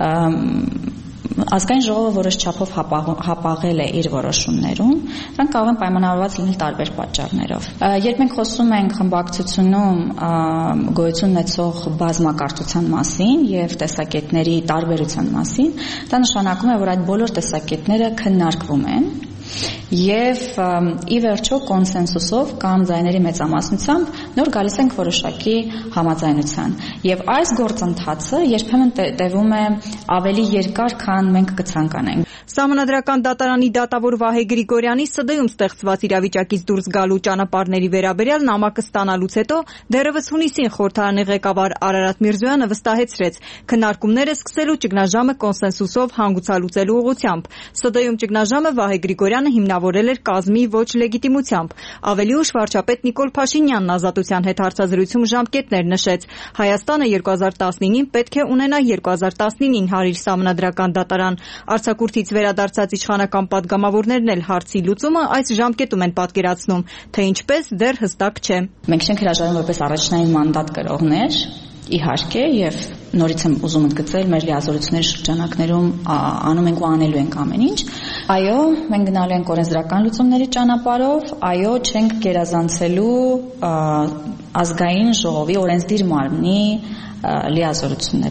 Ազգային ժողովը որոշ չափով հապաղել է իր որոշումներում, դրանք կարող են պայմանավորված լինել տարբեր պատճառներով։ Երբ մենք խոսում ենք խմբակցությունում գոյություն ունեցող բազմակարծության մասին եւ տեսակետների տարբերության մասին, դա նշանակում է, որ այդ բոլոր տեսակետները քննարկվում են եւ ի վերջո կոնսենսուսով կամ ձայների մեծամասնությամբ նոր գալիս ենք որոշակի համաձայնության եւ այս գործընթացը երբեմն տևում է ավելի երկար, քան մենք կցանկանենք։ Սահմանադրական դատարանի դատավոր Վահե Գրիգորյանի ՍԴ-ում ստեղծված իրավիճակից դուրս գալու ճանապարհների վերաբերյալ նամակը ստանալուց հետո դեռևս հունիսին խորհրդարանի ղեկավար Արարատ Միրզոյանը վստահեցրեց, քննարկումները սկսելու ճգնաժամը կոնսենսուսով հանգուցալուծելու ուղղությամբ։ ՍԴ-ում ճգնաժամը Վահե Գրիգորյանը հիմնավորել էր կազմի ոչ լեգիտիմությամբ։ Ավելի ուշ վարչապետ Նիկոլ Փաշինյանն Ազատության հետ հարցազրույցում ժամկետներ նշեց։ Հայաստանը երկու հազար տասնինին պետք է ունենա երկու հազար տասնինին հարիր սահմանադրական դատարան։ Արձակուրդից վերադարձած իշխանական падգամավորներն էլ հարցի լուծումը այս ժամկետում են պատկերացնում, թե ինչպես դեռ հստակ չէ։ Մենք չենք հրաժարվում որպես առաջնային մանդատ կրողներ, իհարկե, եւ նորից եմ ուզում ընդգծել մեր լիազորությունների շրջանակներում անում ենք ու անելու ենք ամեն ինչ։ Այո, մենք գնալու ենք օրենսդրական լուծումների ճանապարհով, այո, չենք գերազանցելու ազգային ժողովի օրենսդիր մարմնի լիազորությունները։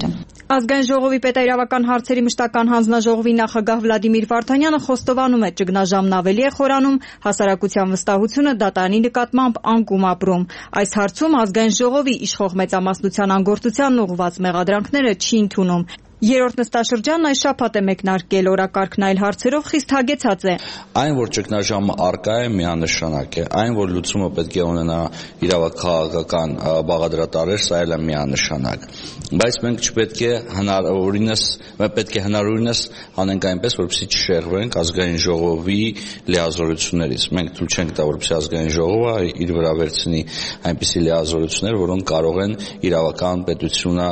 Ազգային ժողովի պետաիրավական հարցերի մշտական հանձնաժողովի նախագահ Վլադիմիր Վարդանյանը խոստովանում է, ճգնաժամն ավելի է խորանում, հասարակության վստահությունը դատարանի նկատմամբ անկում ապրում։ Այս հարցում ազգային ժողովի իշխող մեծամասնության անգործությանն ուղղված մեղադրանքները չի ընդունում։ Երրորդ նստաշրջանն այս շաբաթ է մեկնարկել, օրակարգն այլ հարցերով խիստ հագեցած է։ Այն, որ ճգնաժամը առկա է, միանշանակ է, այն, որ լուծումը պետք է ունենա իրավաքաղաքական բաղադրատարեր, սա էլ է միանշանակ։ Բայց մենք չպետք է հնարավորինս, մենք պետք է հնարավորինս անենք այնպես, որպեսզի չշեղվենք ազգային ժողովի լիազորություններից։ Մենք թույլ չենք տա, որպեսզի ազգային ժողովը իր վրա վերցնի այնպիսի լիազորություններ, որոնք կարող են իրավական պետությունը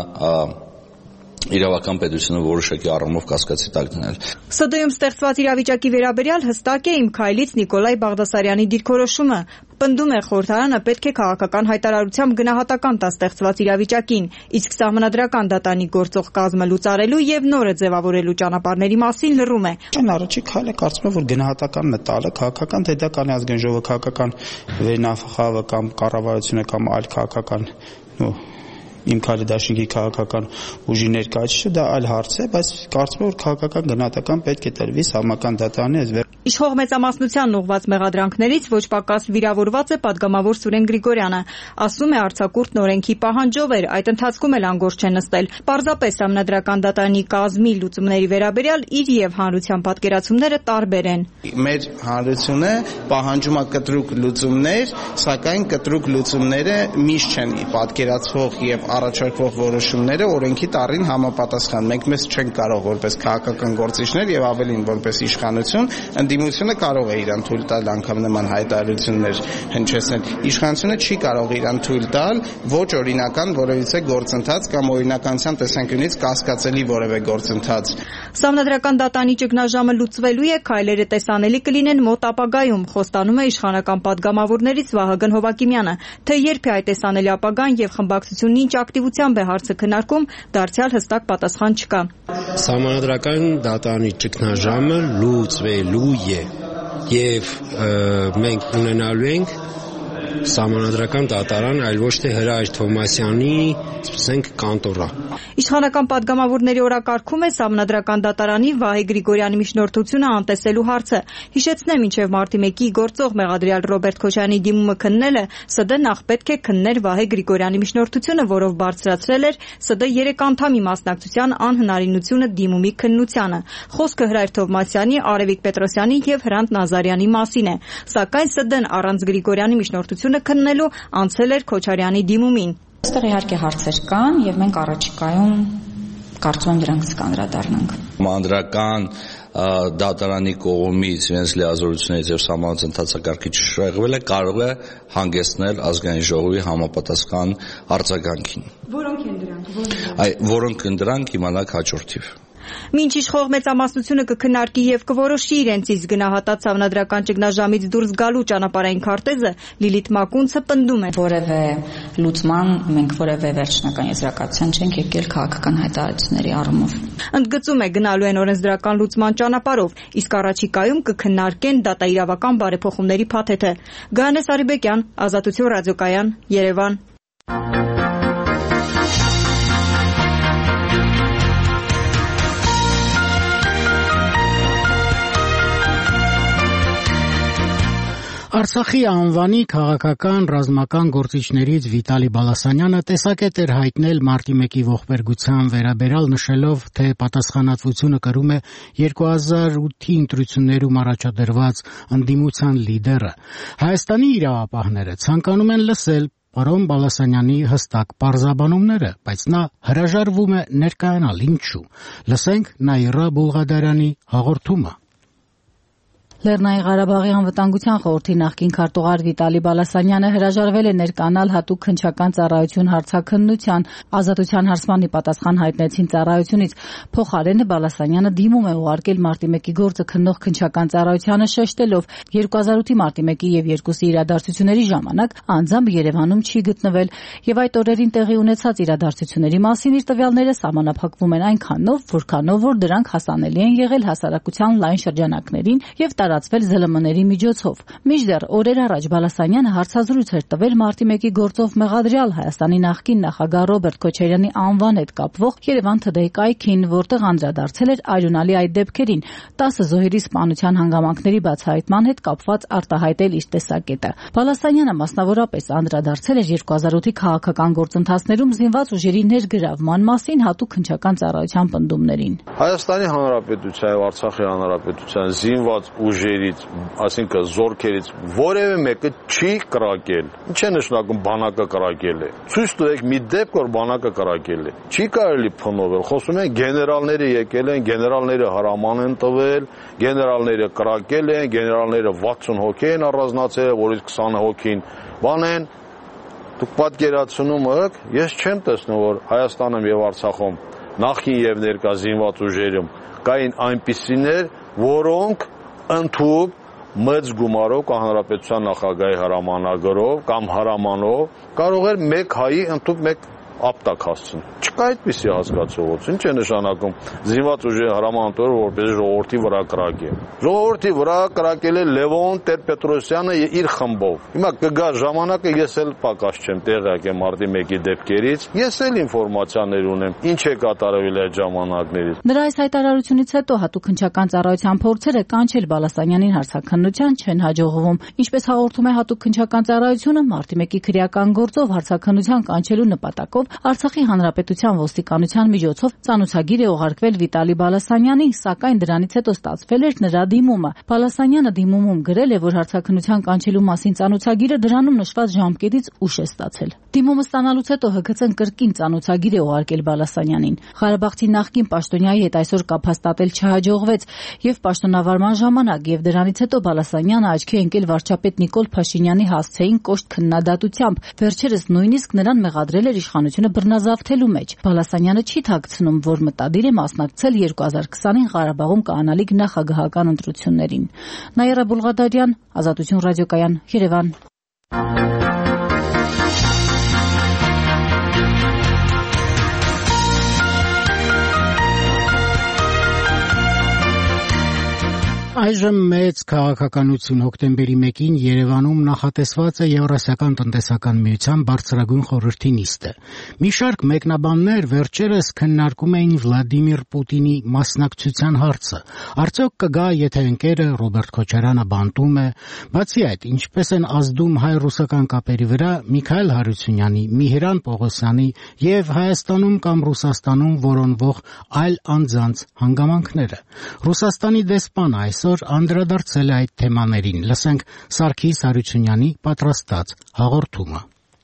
իրավական պետությունը որոշակի առումով կասկածի տակ դնել։ ՍԴ-ում ստեղծված իրավիճակի վերաբերյալ հստակ է իմ քայլից Նիկոլայ Բաղդասարյանի դիրքորոշումը։ Պնդում է խորհրդարանը պետք է քաղաքական հայտարարությամբ գնահատական տա ստեղծված իրավիճակին, իսկ սահմանադրական դատանի գործող կազմը լուծարելու եւ նորը ձևավորելու ճանապարհների մասին լռում է։ Այն առաջի քայլը կարծում եմ, որ գնահատականն է տալը քաղաքական, թե դա կանի ազգային ժողովը քաղաքական վերնախավը կամ կառավարությունը կամ այլ քաղաքական իմ քայլը դաշինքի քաղաքական ուժի ներկայացումը դա այլ հարց է, բայց կարծում եմ, որ քաղաքական գնահատական պետք է տրվի սահմանական դատարանի այս Իշխող մեծամասնությանն ուղղված մեղադրանքներից ոչ պակաս վիրավորված է պատգամավոր Սուրեն Գրիգորյանը։ Ասում է արձակուրդն օրենքի պահանջով էր, այդ ընթացքում էլ անգործ չեն նստել։ Պարզապես սահմանադրական դատարանի կազմի լուծումների վերաբերյալ իր եւ հանրության պատկերացումները տարբեր են։ Մեր հանրությունը պահանջում է կտրուկ լուծումներ, սակայն կտրուկ լուծումները միշտ չեն պատկերացվող եւ առաջարկվող որոշումները օրենքի տառին համապատասխան։ Մենք մեզ չենք կարող որպես քաղաքական գործիչներ եւ ավելին որպես իշխանություն Ընդդիմությունը կարող է իրան թույլ տալ անգամ նման հայտարարություններ հնչեցնել։ Իշխանությունը չի կարող իրան թույլ տալ ոչ օրինական որևիցե գործընթաց կամ օրինականության տեսանկյունից կասկածելի որևէ գործընթաց։ Սահմանադրական դատարանի ճգնաժամը լուծվելու է, քայլերը տեսանելի կլինեն մոտ ապագայում, խոստանում է իշխանական պատգամավորներից Վահագն Հովակիմյանը։ Թե երբ է այդ տեսանելի ապագան եւ խմբակցությունն ինչ ակտիվությամբ է հարցը քննարկում, դարձյալ հստակ պատասխան չկա։ Սահմանադրական դատարանի ճգնաժամը լուծվելու է եւ մենք ունենալու ենք սահմանադրական դատարան, այլ ոչ թե Հրայր Թովմասյանի, ասենք, կանտորա։ Իշխանական պատգամավորների օրակարգում է սահմանադրական դատարանի Վահե Գրիգորյանի միջնորդությունը անտեսելու հարցը։ Հիշեցնեմ, մինչև մարտի մեկի գործող մեղադրյալ Ռոբերտ Քոչարյանի դիմումը քննելը ՍԴ նախ պետք է քններ Վահե Գրիգորյանի միջնորդությունը, որով բարձրացրել էր ՍԴ երեք անդամի մասնակցության անհնարինությունը դիմումի քննությանը։ Խոսքը Հրայր Թովմասյանի, Արևիկ Պետրոսյանի եւ Հրանտ Նազարյանի մասին է։ Սակայն ՍԴ-ն առանց Գրիգորյանի միջնորդությունը քննելու անցել էր Քոչարյանի դիմումին։ Այստեղ իհարկե հարցեր կան եւ մենք առաջիկայում կարծում եմ դրանց կանդրադառնանք։ Մանրական դատարանի կողմից իրենց լիազորություններից եւ սահմանված ընթացակարգի չշեղվելը կարող է հանգեցնել ազգային ժողովի համապատասխան արձագանքին։ Որոնք են դրանք։ Այ որոնք են դրանք իմանալք հաջորդիվ։ Մինչ իշխող մեծամասնությունը կքննարկի եւ կորոշի իրենցից գնահատած սահմանադրական ճգնաժամից դուրս գալու ճանապարհային քարտեզը, Լիլիթ Մակունցը պնդում է. Որևէ լուծման մենք որևէ վերջնական եզրակացության չենք եկել քաղաքական հայտարարությունների առումով։ Ընդգծում է գնալու են օրենսդրական լուծման ճանապարհով, իսկ առաջիկայում կքննարկեն դատաիրավական բարեփոխումների փաթեթը։ Գայանե Սարիբեկյան, Ազատություն ռադիոկայան, Երևան։ Արցախի անվանի քաղաքական ռազմական գործիչներից Վիտալի Բալասանյանը տեսակետ էր հայտնել մարտի մեկի ողբերգության վերաբերյալ, նշելով, թե պատասխանատվությունը կրում է երկու հազար ութի ընտրություններում առաջադրված ընդդիմության լիդերը։ Հայաստանի իրավապահները ցանկանում են լսել պարոն Բալասանյանի հստակ պարզաբանումները, բայց նա հրաժարվում է ներկայանալ, ինչու։ Լսենք Նաիրա Բուլղադարյանի հաղորդումը։ Լեռնային Ղարաբաղի անվտանգության խորհրդի նախկին քարտուղար Վիտալի Բալասանյանը հրաժարվել է ներկայանալ հատուկ քննչական ծառայություն հարցաքննության, ազատության հարցմանի պատասխան հայտնեցին ծառայությունից։ Փոխարենը Բալասանյանը դիմում է ուղարկել մարտի մեկի գործը քննող քննչական ծառայությանը, շեշտելով երկու հազար ութի մարտի մեկի եւ երկուսի իրադարձությունների ժամանակ անձամբ Երևանում չի գտնվել եւ այդ օրերին տեղի ունեցած իրադարձությունների մասին իր տվյալները սահմանափակվում են այնքանով, որքանով որ դրանք հասանելի են եղել հասարակության լայն շրջանակներին եւ տարածված տարածվել զել էմ էների միջոցով։ Մինչդեռ օրեր առաջ Բալասանյանը հարցազրույց էր տվել մարտի մեկի գործով մեղադրյալ Հայաստանի նախկին նախագահ Ռոբերտ Քոչարյանի անվան հետ կապվող Երևան Today կայքին, որտեղ անդրադարձել էր արյունալի այդ դեպքերին, տասը զոհերի սպանության հանգամանքների բացահայտման հետ կապված արտահայտել իր տեսակետը։ Բալասանյանը մասնավորապես անդրադարձել էր երկու հազար ութի քաղաքական գործընթացներում զինված ուժերի ներգրավման մասին հատուկ քննչական ծառայության պնդումներին։ Հայաստանի Հանրապետության եւ Արցախի Հանրապետության զինված ուժերից, այսինքն զորքերից որևէ մեկը չի կրակել։ Ինչ է նշանակում բանակը կրակել է։ Ցույց տվեք մի դեպք, որ բանակը կրակել է։ Չի կարելի փնովել։ Խոսում են գեներալները եկել են, գեներալները հրաման են տվել, գեներալները կրակել են, գեներալները վաթսուն հոգի են առանձնացել, որից քսան հոգին բան են։ Դուք պատկերացնում եք, ես չեմ տեսնում, որ Հայաստանում եւ Արցախում նախին եւ ներկա զինված ուժերում կային այնպիսիներ, որոնք ընդհանուր մեծ գումարով կամ հանրապետության նախագահի հրամանագրով կամ հրամանով կարող էր մեկ հայի ընդհանուր մեկ ապտակ հասցնել։ Չկա այդպիսի հասկացողություն։ Ինչ է նշանակում զինված ուժերի հրամանատորը որպես ժողովրդի վրա կրակել։ Ժողովրդի վրա կրակել է Լևոն Տեր-Պետրոսյանը իր խմբով։ Հիմա կգա ժամանակը, ես էլ պակաս չեմ տեղյակ եմ մարտի մեկի դեպքերից, ես էլ ինֆորմացիաներ ունեմ, ինչ է կատարվել այդ ժամանակներից։ Նրա այս հայտարարությունից հետո հատուկ քննչական ծառայության փորձերը կանչել Բալասանյանին հարցաքննության չեն հաջողվում։ Ինչպես հաղորդում է հատուկ քննչական ծառայությունը, մարտի մեկի քրեական գործով հարցաքննության կանչելու նպատակով Արցախի Հանրապետության ոստիկանության միջոցով ծանոթագիր է ուղարկվել Վիտալի Բալասանյանին, սակայն դրանից հետո ստացվել էր նրա դիմումը։ Բալասանյանը դիմումում գրել է, որ հարցաքննության կանչելու մասին ծանոթագիրը դրանում նշված ժամկետից ուշ է ստացել։ Դիմումը ստանալուց հետո Հ K C-ն կրկին ծանոթագիր է ուղարկել Բալասանյանին։ Ղարաբաղցի նախկին պաշտոնյայի հետ այսօր կապ հաստատել չհաջողվեց եւ պաշտոնավարման ժամանակ եւ դրանից հետո Բալասանյանը աչքի ընկել վարչապետ Նիկոլ Փաշինյանի հասցեին կոշտ քննադատությամբ։ Վերջերս նույնիսկ նրան մեղադրել էր իշխանությունը բռնազավթելու մեջ։ Բալասանյանը չի թաքցնում, որ մտադիր է մասնակցել երկու հազար քսանին Ղարաբաղում կանալիք նախագահական ընտրություններին։ Նաիրա Բուլղադարյան, Ազատություն ռադիոկայան, Երևան։ Այժմ մեծ քաղաքականություն հոկտեմբերի մեկին Երևանում նախատեսված է Եվրասիական տնտեսական միության բարձրագույն խորհրդի նիստը։ Մի շարք մեկնաբաններ վերջերս քննարկում էին Վլադիմիր Պուտինի մասնակցության հարցը։ Արդյոք կգա, եթե ընկերը Ռոբերտ Քոչարյանը բանտում է։ Բացի այդ, ինչպես են ազդում հայ-ռուսական կապերի վրա Միքայել Հարությունյանի, Միհիրան Պողոսյանի եւ Հայաստանում կամ Ռուսաստանում որոնվող այլ անձանց հանգամանքները։ Ռուսաստանի դեսպանը այսօր անդրադարձել է այդ թեմաներին։ Լսենք Սարգիս Հարությունյանի պատրաստած հաղորդումը։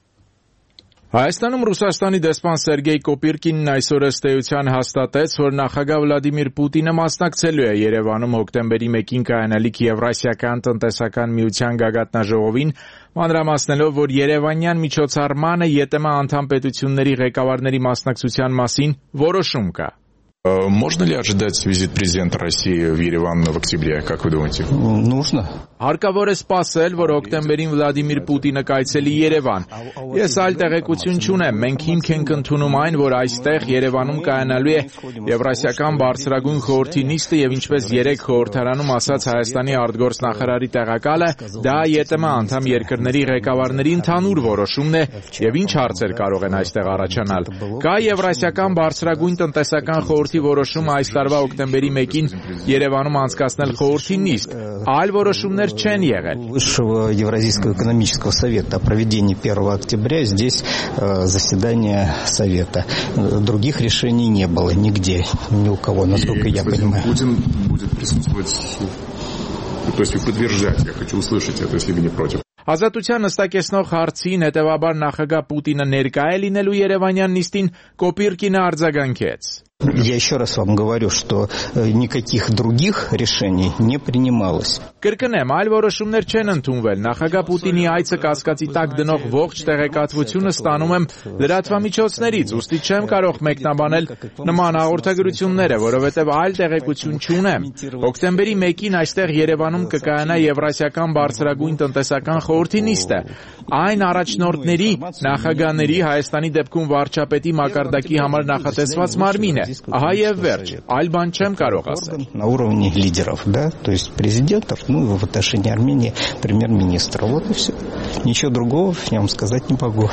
Հայաստանում Ռուսաստանի դեսպան Սերգեյ Կոպիրկինն այսօր ըստ էության հաստատեց, որ նախագահ Վլադիմիր Պուտինը մասնակցելու է Երևանում հոկտեմբերի մեկին կայանալիք Եվրասիական տնտեսական միության գագաթնաժողովին, մանրամասնելով, որ երևանյան միջոցառմանը ԵՏՄ անդամ պետությունների ղեկավարների մասնակցության մասին որոշում կա։ Можно ли ожидать визит президента России в Ереван в октябре, как вы думаете? Нужно. Հարկավոր է սպասել, որ հոկտեմբերին Վլադիմիր Պուտինը կայցելի Երևան։ Ես այլ տեղեկություն չունեմ, մենք հիմք ենք ընդունում այն, որ այստեղ Երևանում կայանալու է Եվրասիական բարձրագույն խորհրդի նիստը եւ ինչպես երեք խորհրդարանում ասաց Հայաստանի արտգործնախարարի տեղակալը, դա ԵՏՄ անդամ երկրների ղեկավարների ընդհանուր որոշումն է եւ ինչ հարցեր կարող են այստեղ առաջանալ։ Կա Եվրասիական բարձրագույն տնտեսական խորհրդի որոշումը այս տարվա հոկտեմբերի մեկին Երևանում անցկացնել խորհրդի նիստ։ Այլ որոշումներ չեն եղել։ Высшего Евразийского экономического совета о проведении первого октября здесь заседание совета. Других решений не было нигде, ни у кого, насколько я понимаю. Путин будет присутствовать, то есть вы подтверждаете, я хочу услышать это, если вы не против. Ազատության նստակեցնող հարցին հետևաբար նախագահ Պուտինը ներկա է լինելու Երևանյան նիստին, Կոպիրկինը արձագանքեց։ Я еще раз вам говорю, что никаких других решений не принималось. Կրկնեմ, այլ որոշումներ չեն ընդունվել։ Նախագահ Պուտինի այցը կասկածի տակ դնող ողջ տեղեկատվությունը ստանում եմ լրատվամիջոցներից, ուստի չեմ կարող մեկնաբանել նման հաղորդագրությունները, որովհետև այլ տեղեկություն չունեմ։ Հոկտեմբերի մեկին այստեղ Երևանում կկայանա Եվրասիական բարձրագույն տնտեսական խորհրդի նիստը։ Այն առաջնորդների, նախագահների, Հայաստանի դեպքում վարչապետի մակարդակի համար նախատեսված մարմին է։ ահա եւ վերջ, այլ բան չեմ կարող ասել։ На уровне лидеров, да, то есть президентов, ну и в отношении Армении премьер-министра. Вот и все. Ничего другого я вам сказать не могу.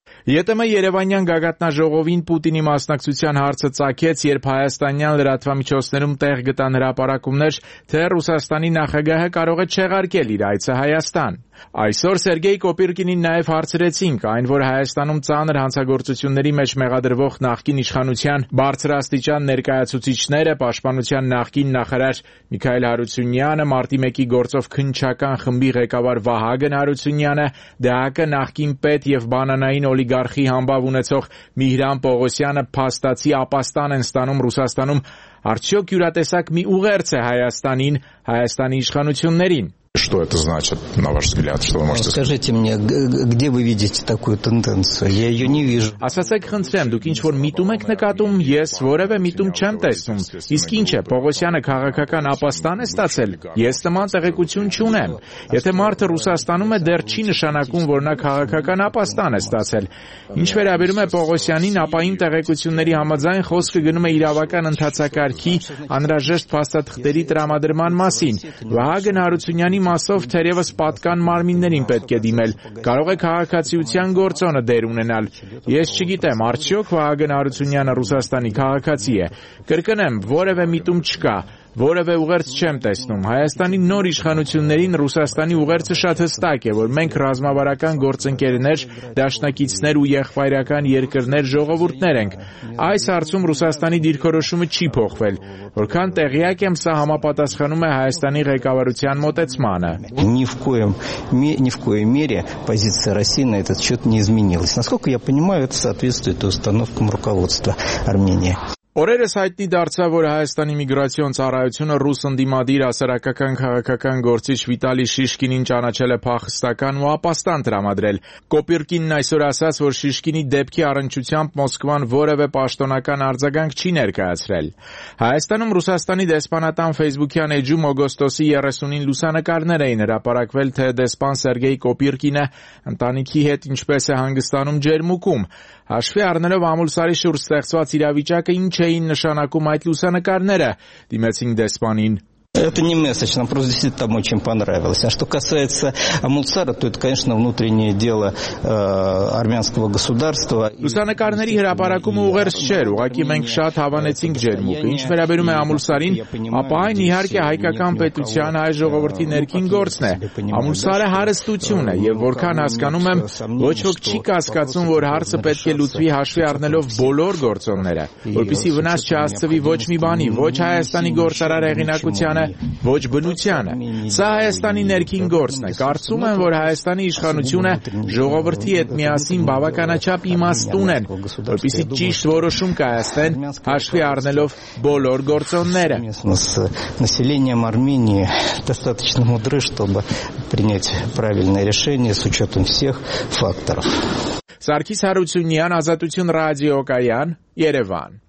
ԵՏՄ Երևանյան գագաթնաժողովին Պուտինի մասնակցության հարցը ծագեց, երբ հայաստանյան լրատվամիջոցներում տեղ գտան հրապարակումներ, թե Ռուսաստանի նախագահը կարող է չեղարկել իր այցը Հայաստան։ Այսօր Սերգեյ Կոպիրկինին նաև հարցրեցինք, այն որ Հայաստանում ծանր հանցագործությունների մեջ մեղադրվող նախկին իշխանության բարձրաստիճան ներկայացուցիչները, Պաշտպանության նախկին նախարար Միքայել Հարությունյանը, Մարտի մեկի գործով քննչական խմբի ղեկավար Վահագն Հարությունյանը, ԴՀԿ նախկին պետ եւ բանանային օլիգարխի համբավ ունեցող Միհրան Պողոսյանը փաստացի ապաստան են ստանում Ռուսաստանում, արդյոք յուրատեսակ մի ուղերձ է Հայաստանին, Հայաստանի իշխանություններին։ Что это значит, на ваш взгляд? Что вы можете сказать? Скажите мне, где вы видите такую тенденцию? Я ее не вижу. Ասացեք խնդրեմ, դուք ինչ որ միտում եք նկատում, ես որևէ միտում չեմ տեսնում։ Իսկ ինչ է, Պողոսյանը քաղաքական ապաստան է ստացել։ Ես նման տեղեկություն չունեմ։ Եթե մարդը Ռուսաստանում է, դեռ չի նշանակում, որ նա քաղաքական ապաստան է ստացել։ Ինչ վերաբերում է Պողոսյանին, ապա իմ տեղեկությունների համաձայն խոսքը գնում է իրավական ընթացակարգի անհրաժեշտ փաստաթղթերի տրամադրման մասին։ Վահագն Հարությունյանի մասով թերևս պատկան մարմիններին պետք է դիմել, կարող է քաղաքացիության գործոնը դեր ունենալ։ Ես չգիտեմ, արդյոք Վահագն Հարությունյանը Ռուսաստանի քաղաքացի է։ Կրկնեմ, որևէ միտում չկա, որևէ ուղերձ չեմ տեսնում։ Հայաստանի նոր իշխանություններին Ռուսաստանի ուղերձը շատ հստակ է, որ մենք ռազմավարական գործընկերներ, դաշնակիցներ ու եղբայրական երկրներ ժողովուրդներ ենք։ Այս հարցում Ռուսաստանի դիրքորոշումը չի փոխվել։ Որքան տեղյակ եմ, սա համապատասխանում է Հայաստանի ղեկավարության մոտեցմանը։ Ни в коем ни в коей мере позиция России на этот счет не изменилась. Насколько я понимаю, это соответствует установкам руководства Армении. Օրերս հայտնի դարձավ, որ Հայաստանի միգրացիոն ծառայությունը ռուս ընդդիմադիր հասարակական քաղաքական գործիչ Վիտալի Շիշկինին ճանաչել է փախստական ու ապաստան տրամադրել։ Կոպիրկինն այսօր ասաց, որ Շիշկինի դեպքի առնչությամբ Մոսկվան որևէ պաշտոնական արձագանք չի ներկայացրել։ Հայաստանում Ռուսաստանի դեսպանատան Facebook-յան էջում օգոստոսի երեսունին լուսանկարներ էին հրապարակվել, թե դեսպան Սերգեյ Կոպիրկինը ընտանիքի հետ ինչպես է հանգստանում ջերմուկում։ Հաշվի առնելով ամուլսարի շուրջ ստեղծված իրավիճակը, ինչ էին нշանակում այդ լուսանկարները, դիմեցինք դեսպանին։ Это не месседж, нам просто действительно там очень понравилось. А что касается Амулсара, то это, конечно, внутреннее дело э, армянского государства. Լուսանկարների հրապարակումը ուղերձ չէր, ուղղակի մենք շատ հավանեցինք ջերմուկը։ Ինչ վերաբերում է Ամուլսարին, ապա այն իհարկե հայկական պետության հայ ժողովրդի ներքին գործն է։ Ամուլսարը հարստություն է, եւ որքան հասկանում եմ, ոչ ոք չի կասկածում, որ հարցը պետք է լուծվի հաշվի առնելով բոլոր գործոնները, որպեսզի վնաս չհասցվի ոչ մի բանի, ոչ Հայաստանի գործարար հեղինակությանը, ոչ բնությանը։ Սա Հայաստանի ներքին գործն է։ Կարծում եմ, որ Հայաստանի իշխանությունը ժողովրդի հետ միասին բավականաչափ իմաստուն են, որպեսզի ճիշտ որոշում կայացնեն, հաշվի առնելով բոլոր գործոնները։ Населением Армении достаточно мудры, чтобы принять правильное решение с учетом всех факторов. Սարգիս Հարությունյան, Ազատություն ռադիոկայան, Երևան։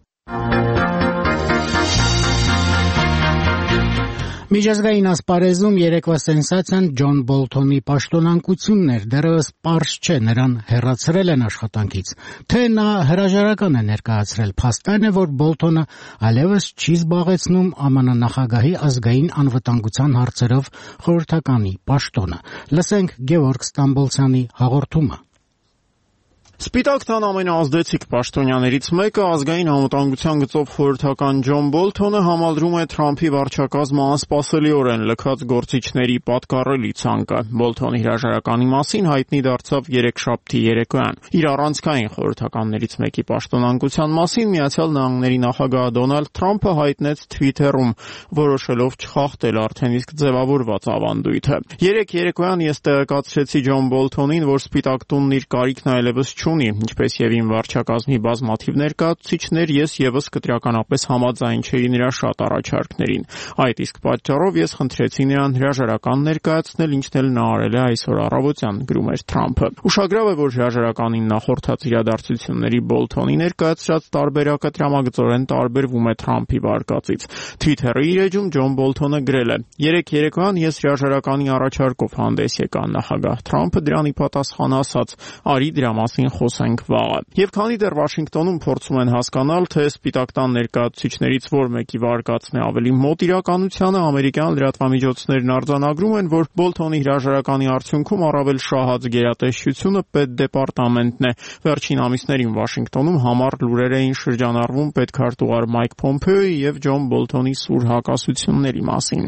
Միջազգային ասպարեզում երեկվա սենսացիան Ջոն Բոլթոնի պաշտոնանկությունն էր, դեռևս պարզ չէ նրան հեռացրել են աշխատանքից, թե նա հրաժարական է ներկայացրել։ Փաստն է, որ Բոլթոնը այլևս չի զբաղեցնում ԱՄՆ նախագահի ազգային անվտանգության հարցերով խորհրդականի պաշտոնը։ Լսենք Գևորգ Ստամբոլցյանի հաղորդումը։ Սպիտակ տան ամենաազդեցիկ պաշտոնյաներից մեկը ազգային անվտանգության գծով խորհրդական Ջոն Բոլթոնը համալրում է Թրամփի վարչակազմը անսպասելիորեն լքած գործիչների պատկառելի ցանկը։ Բոլթոնի հրաժարականի մասին հայտնի դարձավ երեքշաբթի երեկոյան։ Իր առանցքային խորհրդականներից մեկի պաշտոնանկության մասին Միացյալ Նահանգների նախագահ Դոնալդ Թրամփը հայտնեց Twitter-ում, որոշելով չխախտել արդեն իսկ ձևավորված ավանդույթը։ Երեք երեկոյան ես տեղեկացրեցի Ջոն Բոլթոնին, որ Սպիտակ տունն իր կարիքն այլևս ինչպես եւ իմ վարչակազմի բազմաթիվ ներկայացուցիչներ, ես եւս կտրականապես համաձայն չէի նրա շատ առաջարկներին։ Այդ իսկ պատճառով ես խնդրեցի նրան հրաժարական ներկայացնել, ինչն էլ նա արել է այսօր առավոտյան, գրում էր Թրամփը։ Ուշագրավ է, որ հրաժարականին նախորդած իրադարձությունների Բոլթոնի ներկայացրած տարբերակը տրամագծորեն տարբերվում է Թրամփի վարկածից։ Twitter-ի իր էջում Ջոն Բոլթոնը գրել է. «Երեք երեկոյան ես հրաժարականի առաջարկով հանդես եկա նախագահ Թրամփը դրանի պատասխան ասաց. «Արի դրա մասին կխոսենք վաղը։ Եվ քանի դեռ Վաշինգտոնում փորձում են հասկանալ, թե Սպիտակ տան ներկայացուցիչներից որ մեկի վարկածն է ավելի մոտ իրականությանը, ամերիկյան լրատվամիջոցներն արձանագրում են, որ Բոլթոնի հրաժարականի արդյունքում առավել շահած գերատեսչությունը պետդեպարտամենտն է։ Վերջին ամիսներին Վաշինգտոնում համառ լուրեր էին շրջանառվում պետքարտուղար Մայք Փոմփեոյի եւ Ջոն Բոլթոնի սուր հակասությունների մասին։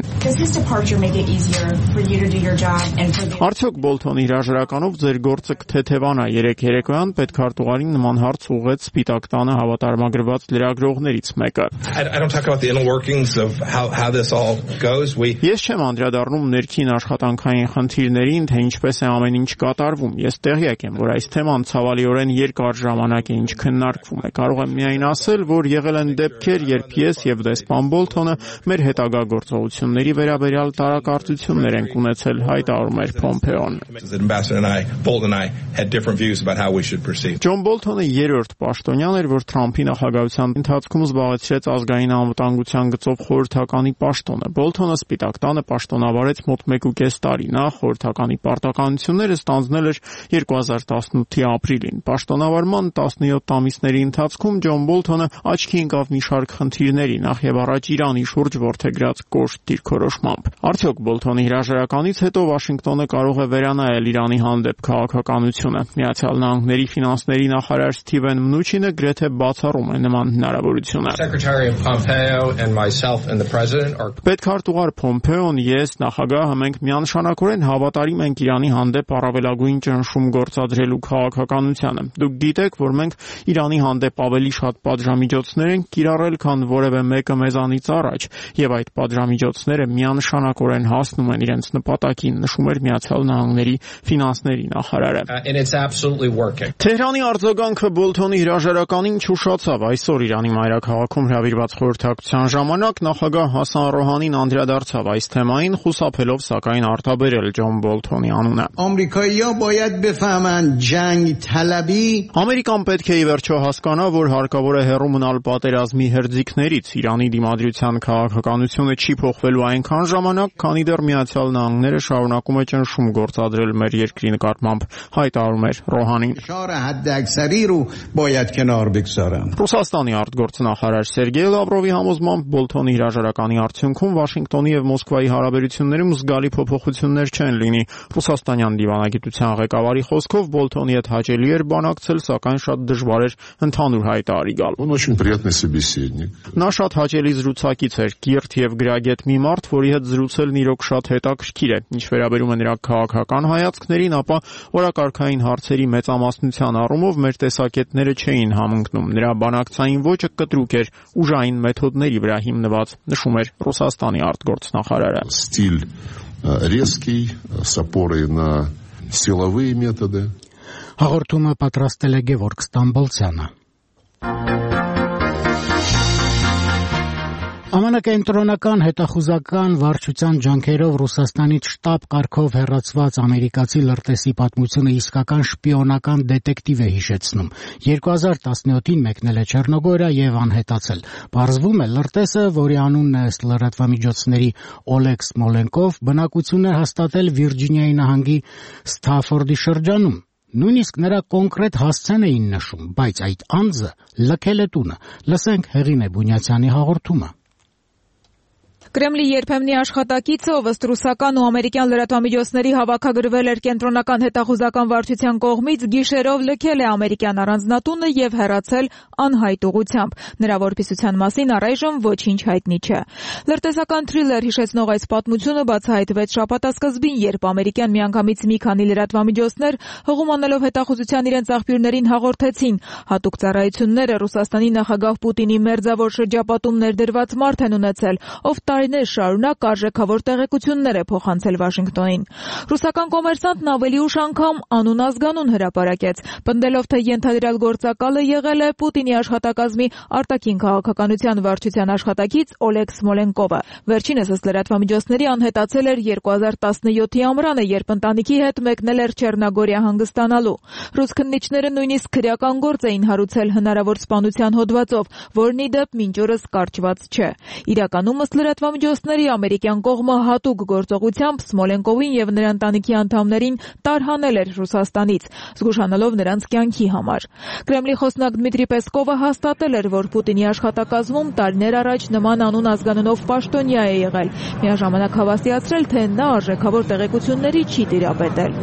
Արդյոք Բոլթոնի հրաժարականով ձեր գործը կթեթևանա? Երեք երեկոյան պետքարտուղարին նման հարց ուղղեց Սպիտակ տանը հավատարմագրված լրագրողներից մեկը։ Ես չեմ անդրադառնում ներքին աշխատանքային խնդիրներին, թե ինչպես է ամեն ինչ կատարվում։ Ես տեղյակ եմ, որ այս թեման ցավալիորեն երկար ժամանակ է ինչ քննարկվում է։ Կարող եմ միայն ասել, որ եղել են դեպքեր, երբ ես եւ դեսպան Բոլթոնը մեր հետագա գործողությունների վերաբերյալ տարակարծություններ ենք ունեցել, հայտարարում էր Փոմփեոն։ Ջոն Բոլթոնը երրորդ պաշտոնյան էր, որ Թրամփի նախագահության ընթացքում զբաղեցրեց ազգային անվտանգության գծով խորհրդականի պաշտոնը։ Բոլթոնը Սպիտակ տանը պաշտոնավարեց մոտ մեկ ու կես տարի։ Նա խորհրդականի պարտականությունները ստանձնել էր երկու հազար տասնութի ապրիլին։ Պաշտոնավարման տասնյոթ ամիսների ընթացքում Ջոն Բոլթոնը աչքի ընկավ մի շարք խնդիրների, նախ եւ առաջ Իրանի շուրջ որդեգրած կոշտ դիրքորոշմամբ։ Արդյոք Բոլթոնի հրաժարականից հետո Վաշինգտոնը կարող է վերանայել Իրանի հանդեպ քաղաքականությունը։ Միացյալ Նահանգների ֆինանսների նախարար Սթիվեն Մնուչինը գրեթե բացառում է նման հնարավորությունը։ Պետքարտուղար Փոմփեոն, ես, նախագահը մենք միանշանակորեն հավատարիմ ենք Իրանի հանդեպ առավելագույն ճնշում գործադրելու քաղաքականությանը։ Դուք գիտեք, որ մենք Իրանի հանդեպ ավելի շատ պատժամիջոցներ ենք կիրառել, քան որևէ մեկը մեզանից առաջ, եւ այդ պատժամիջոցները միանշանակորեն հասնում են իրենց նպատակին, նշում էր Միացյալ Նահանգների ֆինանսների նախարարը։ Թեհրանի արձագանքը Բոլթոնի հրաժարականին չուշացավ։ Այսօր Իրանի մայրաքաղաքում հրավիրված խորհրդակցության ժամանակ նախագահ Հասան Ռոհանին անդրադարձավ այս թեմային, խուսափելով սակայն արտաբերել Ջոն Բոլթոնի անունը։ Ամերիկան պետք է ի վերջո հասկանա, որ հարկավոր է հեռու մնալ պատերազմի հերձիկներից։ Իրանի դիմադրության քաղաքականությունը չի փոխվելու այնքան ժամանակ, քանի դեռ Միացյալ Նահանգները շարունակում է ճնշում գործադրել մեր երկրի նկատմամբ, հայտարարում էր Ռոհանին։ Ռուսաստանի արտգործնախարար Սերգեյ Լավրովի համոզմամբ Բոլթոնի հրաժարականի արդյունքում Վաշինգտոնի եւ Մոսկվայի հարաբերություններում զգալի փոփոխություններ չեն լինի։ Ռուսաստանյան դիվանագիտության ղեկավարի խոսքով Բոլթոնի հետ հաճելի էր բանակցել, սակայն շատ դժվար էր ընդհանուր հայտարարի գալ։ Նա շատ հաճելի զրուցակից էր, կիրթ եւ գրագետ մի մարդ, որի հետ զրուցելն իրոք շատ հետաքրքիր է։ Ինչ վերաբերում է նրա քաղաքական հայացքներին, ապա օրակարգային հարցերի մեծամասնության առումով մեր տեսակետները չէին համընկնում։ Նրա բանակցային ոճը կտրուկ էր, ուժային մեթոդների վրա հիմնված, նշում էր Ռուսաստանի արտգործնախարարը։ Стиль резкий, с опорой на силовые методы. Հաղորդումը պատրաստել է Գևորգ Ստամբոլցյանը։ Ամանեկենտրոնական հետախուզական վարչության ջանքերով Ռուսաստանից շտաբ կարգով հեռացված ամերիկացի լրտեսի պատմությունը իսկական շպիոնական դետեկտիվ է հիշեցնում։ երկու հազար տասնյոթին մեկնել է Չեռնոգորիա եւ անհետացել։ Պարզվում է, լրտեսը, որի անունն է ըստ լրատվամիջոցների Օլեգ Սմոլենկով, բնակություն է հաստատել Վիրջինիայի նահանգի Սթաֆորդի շրջանում։ Նույնիսկ նրա կոնկրետ հասցեն էին նշում, բայց այդ անձը լքել է տունը։ Լսենք Հեղինե Բունյացյանի հաղորդումը։ Կրեմլի երբեմնի աշխատակիցը, ով ըստ ռուսական ու ամերիկյան լրատվամիջոցների հավաքագրվել էր կենտրոնական հետախուզական վարչության կողմից, գիշերով լքել է ամերիկյան առանձնատունը եւ հեռացել անհայտ ուղղությամբ։ Նրա որպիսության մասին առայժմ ոչինչ հայտնի չէ։ Լրտեսական թրիլեր հիշեցնող այս պատմությունը բացահայտվեց շաբաթասկզբին, երբ ամերիկյան միանգամից մի քանի լրատվամիջոցներ հղում անելով հետախուզության իրենց աղբյուրներին հաղորդեցին. հատուկ ծառայությունները Ռուսաստանի նախագահ Պուտինի մերձավոր շրջապատում ներդրված մարդ են ունեցել, ով տարիներ շարունակ արժեքավոր տեղեկություններ է փոխանցել Վաշինգտոնին։ Ռուսական կոմերսանտն ավելի ուշ անգամ անուն ազգանուն հրապարակեց, պնդելով, թե ենթադրյալ գործակալը եղել է Պուտինի աշխատակազմի արտաքին քաղաքականության վարչության աշխատակից Օլեգ Սմոլենկովը։ Վերջինս ըստ լրատվամիջոցների անհետացել էր երկու հազար տասնյոթի ամռանը, երբ ընտանիքի հետ մեկնել էր Չեռնոգորիա հանգստանալու։ Ռուս քննիչները նույնիսկ քրեական գործ էին հարուցել հնարավոր սպանության հոդվածով, որն ի դեպ մինչ օրս կարճված չէ։ Իրականում ըստ լրատվամիջոցների ամերիկյան կողմը հատուկ գործողությամբ Սմոլենկովին եւ նրա ընտանիքի անդամներին տարհանել էր Ռուսաստանից, զգուշանալով նրանց կյանքի համար։ Կրեմլի խոսնակ Դմիտրի Պեսկովը հաստատել էր, որ Պուտինի աշխատակազմում տարիներ առաջ նման անուն ազգանունով պաշտոնյա է եղել, միաժամանակ հավաստիացրել, թե նա արժեքավոր տեղեկությունների չի տիրապետել։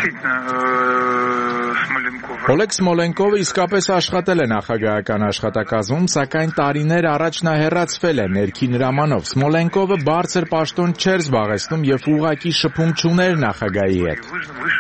Օլեգ Սմոլենկովը իսկապես աշխատել է նախագահական աշխատակազմում, սակայն տարիներ առաջ նա հեռացվել է ներքին հրամանով։ Սմոլենկովը բարձր պաշտոն չէր զբաղեցնում եւ ուղղակի շփում չուներ նախագահի հետ։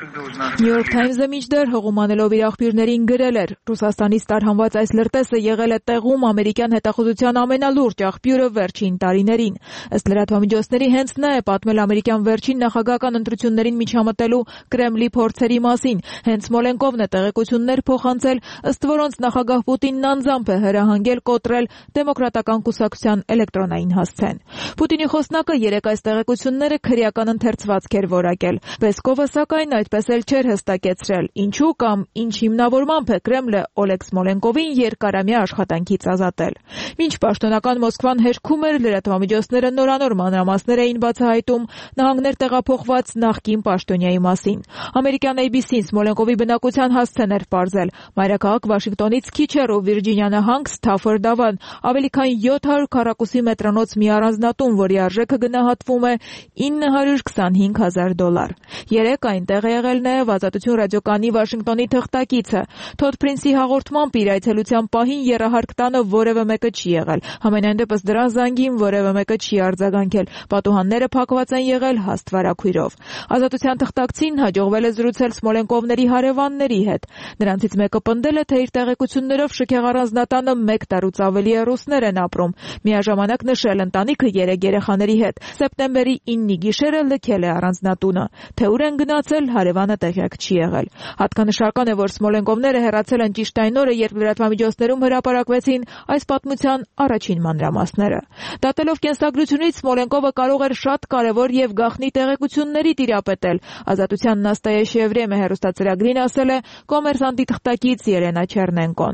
New York Times-ը մինչդեռ հողումանելով իր աղբյուրներին գրել էր. Ռուսաստանից տարհանված այս լրտեսը եղել է տեղում ամերիկյան հետախուզության ամենալուրջ աղբյուրը վերջին տարիներին։ Ըստ լրատվամիջոցների հենց նա է պատմել ամերիկյան վերջին նախագահական ընտրություններին միջամտելու Կրեմլի փորձերի մասին։ Հենց Սմոլենկովն է տեղեկություններ փոխանցել, ըստ որոնց նախագահ Պուտինն անձամբ է հրահանգել կոտրել դեմոկրատական կուսակցության էլեկտրոնային հասցեն։ Պուտինի խոսնակը երեկ այս տեղեկությունները քրեական ընթերցվածք էր որակել։ Պեսկովը սակայն այդպես էլ չէր հստակեցրել, ինչու կամ ինչ հիմնավորմամբ է Կրեմլը Օլեգ Սմոլենկովին երկարամյա աշխատանքից ազատել։ Մինչ պաշտոնական Մոսկվան հերքում էր, լրատվամիջոցները նորանոր մանրամասներ էին բացահայտում նահանգներ տեղափոխված նախկին պաշտոնյայի մասին։ Ամերիկյան A B C-ն Սմոլենկովի բնակության հասցեն էր պարզել։ Մայրաքաղաք Վաշինգտոնից քիչ հեռու Վիրջինիա նահանգ Սթաֆորդ Ավան, ավելի քան յոթ հարյուր քառակուսի մետրանոց մի առանձնատուն, որի արժեքը գնահատվում է ինը հարյուր քսանհինգ հազար դոլար։ Երեկ այնտեղ է եղել նաև Ազատություն ռադիոկայանի Վաշինգտոնի թղթակիցը։ Թոդ Փրինսի հաղորդմամբ իր այցելության պահին եռահարկ տանը որևէ մեկը չի եղել։ Համենայն դեպս դրան զանգին որևէ մեկը չի արձագանքել։ Պատուհանները փակված են եղել հաստվարակույրով։ Ազատության թղթակցին հաջողվել է զրուցել Սմոլենկովների հարևանների հետ։ Նրանցից մեկը պնդել է, թե իր տեղեկություններով շքեղ առանձնատանը մեկ տարուց ավելի է ռուսներ են ապրում։ Միաժամանակ նշել ընտանիքը երեք երեխաների հետ սեպտեմբերի ինը գիշերը լքել է առանձնատունը։ Թե ուր են գնացել, հարևանը տեղյակ չի եղել։ Հատկանշական է, որ Սմոլենկովները հեռացել են ճիշտ այն օրը, երբ լրատվամիջոցներում հրապարակվեցին այս պատմության առաջին մանրամասները։ Դատելով կենսագրությունից Սմոլենկովը կարող էր շատ կարևոր եւ գաղտնի տեղեկությունների տիրապետել։ Ազատության Նաստայեշ Եվրեմը հեռուստացրագրին ասել է կոմերսանտի թղթակից Ելենա Չեռնենկոն։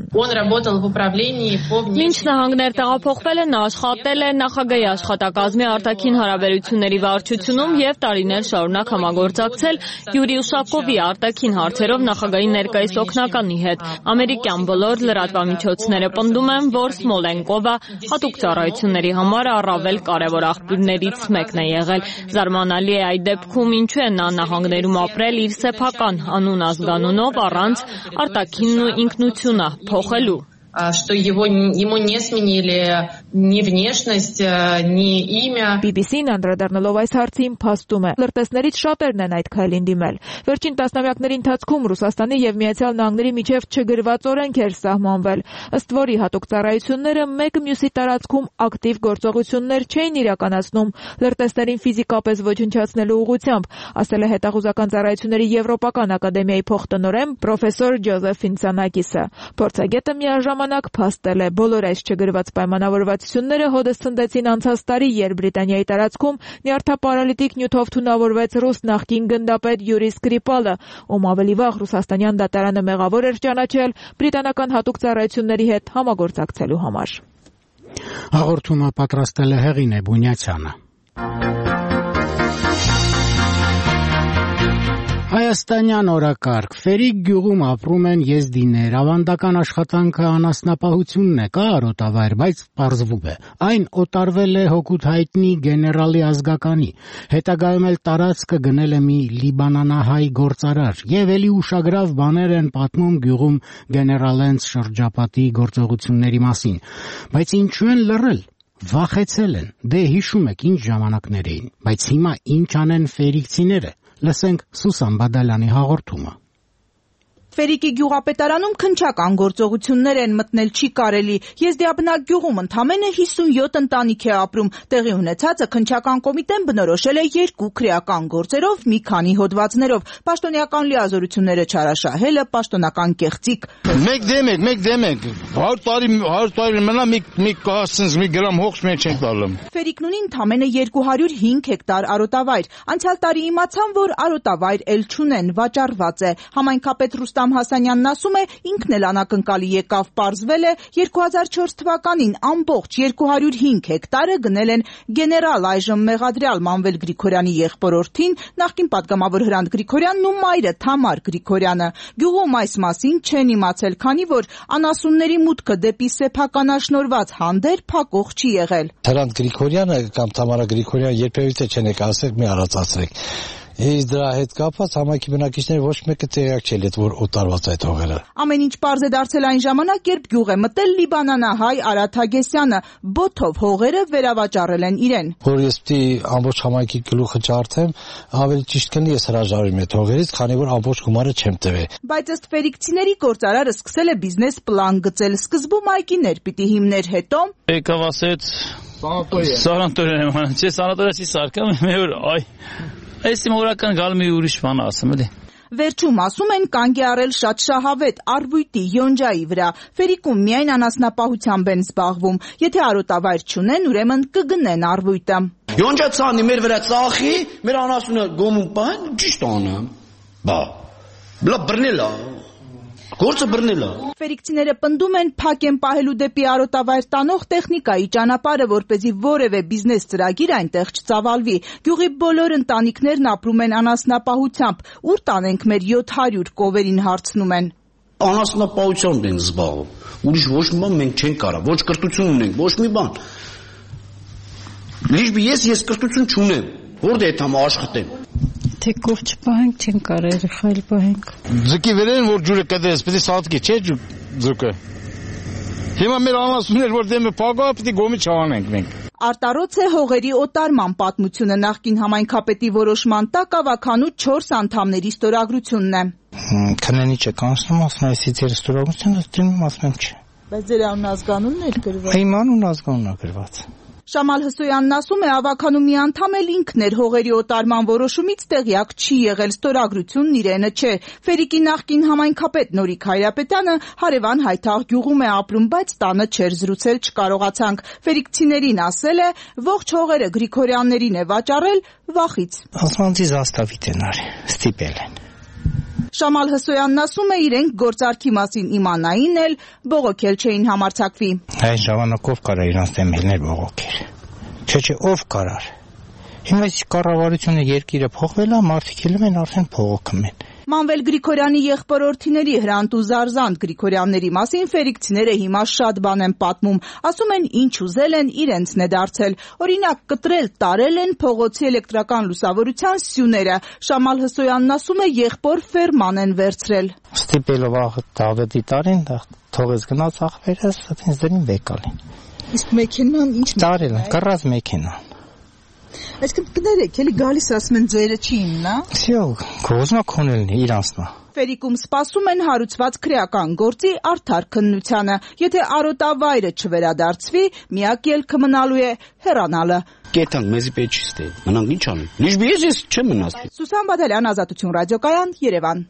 Մինչ նահանգներ տեղափոխվել է, նա աշխատել է նախագահի աշխատակազմի արտաքին հարաբերությունների վարչությունում եւ տարիներ շարունակ համագործակցել Յուրի Ուսակովի արտաքին հարցերով նախագահի ներկայիս օգնականի հետ։ Ամերիկյան բոլոր լրատվամիջոցները պնդում են, որ Սմոլենկովը հատուկ ծառայությունների համար առավել կարևոր աղբյուրներից մեկն է եղել։ Զարմանալի է այդ դեպքում ինչու է նա նահանգներում ապրել իր սեփական անուն ազգանունով առանց արտաքինն ու ինքնությունը փոխելու։ Что его, ему не сменили ни внешность, ни имя. B B C-ն անդրադառնալով այս հարցին փաստում է. լրտեսներից շատերն են այդ քայլին դիմել։ Վերջին տասնամյակների ընթացքում Ռուսաստանի եւ Միացյալ Նահանգների միջև չգրված օրենք էր սահմանվել, ըստ որի հատուկ ծառայությունները մեկը մյուսի տարածքում ակտիվ գործողություններ չէին իրականացնում լրտեսներին ֆիզիկապես ոչնչացնելու ուղղությամբ, ասել է հետախուզական ծառայությունների Եվրոպական ակադեմիայի փոխտնօրեն պրոֆեսոր Ջոզեֆ Ֆինցանակիսը։ Փորձագետը միաժամանակ փաստել է բոլոր այս չգրված պայմանավորվածությունները հոդս ցնդեցին անցած տարի, երբ Բրիտանիայի տարածքում նյարդապարալիտիկ նյութով թունավորվեց ռուս նախկին գնդապետ Յուրի Սկրիպալը, ում ավելի վաղ ռուսաստանյան դատարանը մեղավոր էր ճանաչել բրիտանական հատուկ ծառայությունների հետ համագործակցելու համար։ Հաղորդումը պատրաստել է Հեղինե Բունյացյանը։ Հայաստանյան օրակարգ Ֆերիկ գյուղում ապրում են եզդիներ, ավանդական աշխատանքը անասնապահությունն է, կա արոտավայր, բայց պարզվում է, այն օտարվել է հօգուտ հայտնի գեներալի ազգականի, հետագայում էլ տարածքը գնել է մի լիբանանահայ գործարար, եւ էլի ուշագրավ բաներ են պատմում գյուղում գեներալենց շրջապատի գործողությունների մասին, բայց ինչու են լռել, վախեցել են, դե հիշում եք ինչ ժամանակներ էին, բայց հիմա ինչ անեն ֆերիկցիները։ Լսենք Սուսան Բադալյանի հաղորդումը։ Ֆերիկի գյուղապետարանում քննչական գործողություններ են, մտնել չի կարելի։ Եզդիաբնակ գյուղում ընդամենը հիսունյոթ ընտանիք է ապրում։ Տեղի ունեցածը քննչական կոմիտեն բնորոշել է երկու քրեական գործերով, մի քանի հոդվածներով։ Պաշտոնյական լիազորությունները չարաշահելը, պաշտոնական կեղծիք։ Մեկ դեմ եք, մեկ դեմ եք։ հարյուր տարի, հարյուր տարի մնա մի մի կասենց մի գրամ հողս մեջ չենք տալում։ Ֆերիկն ունի ընդամենը երկու հարյուր հինգ հեկտար արոտավայր։ Անցյալ տարի իմացան, որ արոտավայր էլ չունեն, վաճառված է։ Համայնքապետ Ռուստամ Ադամ Հասանյանն ասում է, ինքն էլ անակնկալի եկավ, պարզվել է երկու հազար չորս թվականին ամբողջ երկու հարյուր հինգ հեկտարը գնել են գեներալ այժմ մեղադրյալ Մանվել Գրիգորյանի եղբորորդին, նախկին պատգամավոր Հրանտ Գրիգորյանն ու մայրը Թամար Գրիգորյանը։ Գյուղում այս մասին չեն իմացել, քանի որ անասունների մուտքը դեպի սեփականաշնորհված հանդեր փակող չի եղել։ Հրանտ Գրիգորյանը կամ Թամարա Գրիգորյանը երբևէ չեն եկել, ասեք մի առածացրեք։ Իսկ դրա հետ կապված համայնքի բնակիչները ոչ մեկը տեղյակ չէ, որ օտարված այդ հողերը։ Ամեն ինչ պարզ է դարձել այն ժամանակ, երբ գյուղ է մտել լիբանանահայ Արադ Հագեսյանը, բոթով հողերը վերավաճառել են իրեն։ Որ ես պիտի ամբողջ համայնքի գլուխը ջարդեմ, ավելի ճիշտ կլինի ես հրաժարվեմ այդ հողերից, քանի որ ամբողջ գումարը չեմ տվել։ Բայց ըստ Ֆերիկցիների գործարարը սկսել է բիզնես պլան գծել, սկզբում այգիներ պիտի հիմներ, հետո եկավ ասեց սանատորիա, չէ, սանատորիա սարկամ, մեր այ Այս իմորական գալ մի ուրիշ բան ասում էլի։ Վերջում ասում են կանգ է առել շատ շահավետ առվույտի յոնջայի վրա։ Ֆերիկում միայն անասնապահությամբ են զբաղվում։ Եթե արոտավայր չունեն, ուրեմն կգնեն առվույտը։ Յոնջա ցանի մեր վրա ծախի, մեր անասունը գոմում պահեն, ճիշտ անեմ։ Բա։ Բլա բռնելա։ Գործը բռնելա։ Ֆերիկցիները պնդում են փակ են պահելու դեպի արոտավայր տանող տեխնիկայի ճանապարհը, որպեսզի որևէ բիզնես ծրագիր այնտեղ չծավալվի։ Գյուղի բոլոր ընտանիքներն ապրում են անասնապահությամբ։ Ուր տանենք մեր յոթ հարյուր կովերին հարցնում են։ Անասնապահությամբ ենք զբաղվում։ Ուրիշ ոչ մի բան մենք չենք կարող, ոչ կրթություն ունենք, ոչ մի բան։ Լիժբի ես ես կրթություն չունեմ։ Որտե՞ղ է թամ աշխատեմ։ Թե կով չպահենք, չեն կարել խայլ պահենք։ Ձուկի վերեն, որ ջուրը կդես, պիտի սատկի, չէ ձուկը։ Հիմա մեր անասուններ, որ դեմը պագա, պիտի գոմի չանենք մենք։ Արտարոց է հողերի օտարման պատմությունը նախկին համայնքապետի որոշման տակ ավականու չորս անդամների ստորագրությունն է։ Քննիչը կանցնում ասում է, այսից իր ստորագրությունը դիմում ասում եմ չէ։ Բայց ձեր անուն ազգանունն է գրված։ Իմ անուն ազգանունն է գրված։ Շամալ Հսոյանն ասում է, ավականու մի անդամ էլ ինքն էր հողերի օտարման որոշումից տեղյակ չի եղել, ստորագրությունն իրենը չէ։ Ֆերիկի նախկին համայնքապետ Նորիկ Հայրապետյանը հարևան Հայթաղ գյուղում է ապրում, բայց տանը չէր զրուցել, չկարողացանք։ Ֆերիկցիներին ասել է, ողջ հողերը Գրիգորյաններին է վաճառել վախից։ Ասմանցի զաստավիտ են արի, ստիպել են։ Շամալ Հսոյանն ասում է, իրենք գործարքի մասին իմանային էլ, բողոքել չէին համարձակվի։ Այն ժամանակով կարա իրանց դեմ ելներ բողոքել։ Չէ, չէ, ով կարար։ Հիմա այս կառավարությունը երկիրը փոխվել է, մարդիկ ելում են արդեն փողոքում են։ Մանվել Գրիգորյանի եղբորորդիների Հրանտ ու Զարզանտ Գրիգորյանների մասին ֆերիկցիները հիմա շատ բան են պատմում, ասում են ինչ ուզել են իրենցն է դարձել, օրինակ կտրել տարել են փողոցի էլեկտրական լուսավորության սյուները, Շամալ Հսոյանն ասում է եղբոր ֆերման են վերցրել։ Ստիպելով Դավիթի տարին, թողեց գնաց ախպերս, ինձ դրին վեկալին։ Իսկ մեքենան ինչ տարել են, կռած մեքենան։ Այսինքն կներեք, էլի գալիս ասում են ձերը չի իմն, հա։ Всё, կոզմա քոնելն է իրանցնա։ Ֆերիկում սպասում են հարուցված քրեական գործի արդար քննությանը։ Եթե արոտավայրը չվերադարձվի, միակ ելքը մնալու է հեռանալը։ Կետանք մեզի պետք չի ստե։ Մնանք ինչ անենք։ Լիժբի ես ես չեմ մնաց։ Սուսան Բադալյան, Ազատություն ռադիոկայան, Երևան։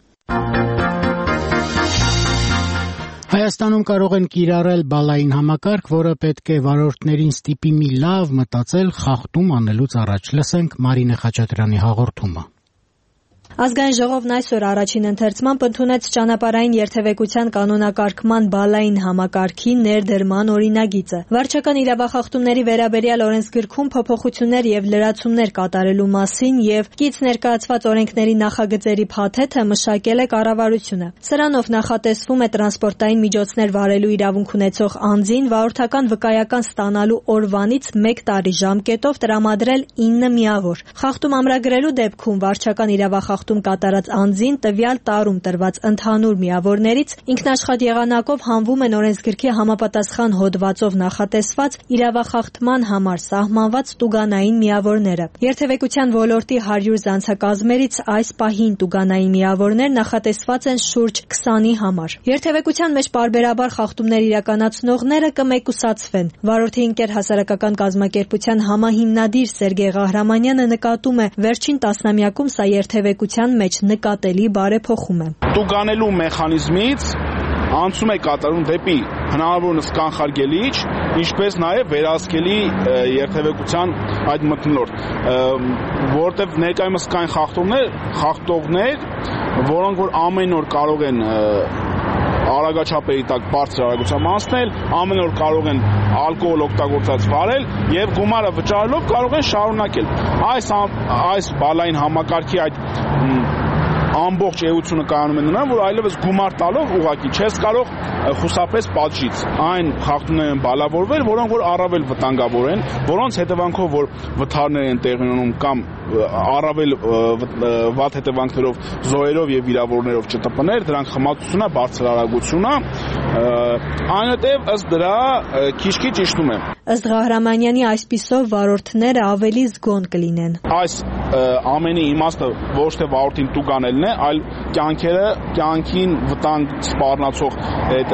Հայաստանում կարող են կիրառել բալային համակարգ, որը պետք է վարորդներին ստիպի մի լավ մտածել խախտում անելուց առաջ։ Լսենք Մարինե Խաչատրյանի հաղորդումը։ Ազգային ժողովն այսօր առաջին ընթերցմամբ ընդունեց ճանապարհային երթևեկության կանոնակարգման բալային համակարգի ներդրման օրինագիծը։ Վարչական իրավախախտումների վերաբերյալ օրենսգրքում փոփոխություններ եւ լրացումներ կատարելու մասին եւ կից ներկայացված օրենքների նախագծերի փաթեթը մշակել է կառավարությունը։ Սրանով նախատեսվում է տրանսպորտային միջոցներ վարելու իրավունք ունեցող անձին վարորդական վկայական ստանալու օրվանից մեկ տարի ժամկետով տրամադրել ինը միավոր։ Խախտում ամրագրելու դեպքում վարչական իրավախախտում կատարած անձին տվյալ տարում տրված ընդհանուր միավորներից ինքնաշխատ եղանակով հանվում են օրենսգրքի համապատասխան հոդվածով նախատեսված իրավախախտման համար սահմանված տուգանային միավորները։ Երթևեկության ոլորտի հարյուր զանցակազմերից այս պահին տուգանային միավորներ նախատեսված են շուրջ քսանի համար։ Երթևեկության մեջ պարբերաբար խախտումներ իրականացնողները կմեկուսացվեն։ Վարորդի ընկեր հասարակական կազմակերպության համահիմնադիր Սերգեյ Ղահրամանյանը նկատում է, վերջին տասնամյակում սա երթևեկության մեջ նկատելի բարեփոխում է։ Տուգանելու մեխանիզմից անցում է կատարում դեպի հնարավորինս կանխարգելիչ, ինչպես նաև վերահսկելի երթևեկության այդ մթնոլորտ, որտեղ ներկայումս կային խախտումներ, խախտողներ որոնք որ ամեն օր կարող են արագաչափերի տակ բարձր արագությամբ անցնել, ամեն օր կարող են ալկոհոլ օգտագործած վարել եւ գումարը վճարելով կարող են շարունակել։ Այս այս բալային համակարգի այդ ամբողջ էությունը կայանում է նրան, որ այլևս գումար տալով ուղղակի չես կարող խուսափես պատժից։ Այն խախտումներ են բալավորվել, որոնք որ առավել վտանգավոր են, որոնց հետևանքով որ վթարներ են տեղի ունենում կամ առավել վատ հետևանքներով զոհերով եւ վիրավորներով չտպներ, դրանք խմացությունն է, բարձր արագությունն է, այնուհետեւ ըստ դրա քիչ-քիչ իջնում է։ Ըստ Ղահրամանյանի այսպիսով վարորդները ավելի զգոն կլինեն։ Այս ամենի իմաստը ոչ թե վարորդին տուգանելն է, այլ կյանքերը, կյանքին վտանգ սպառնացող այդ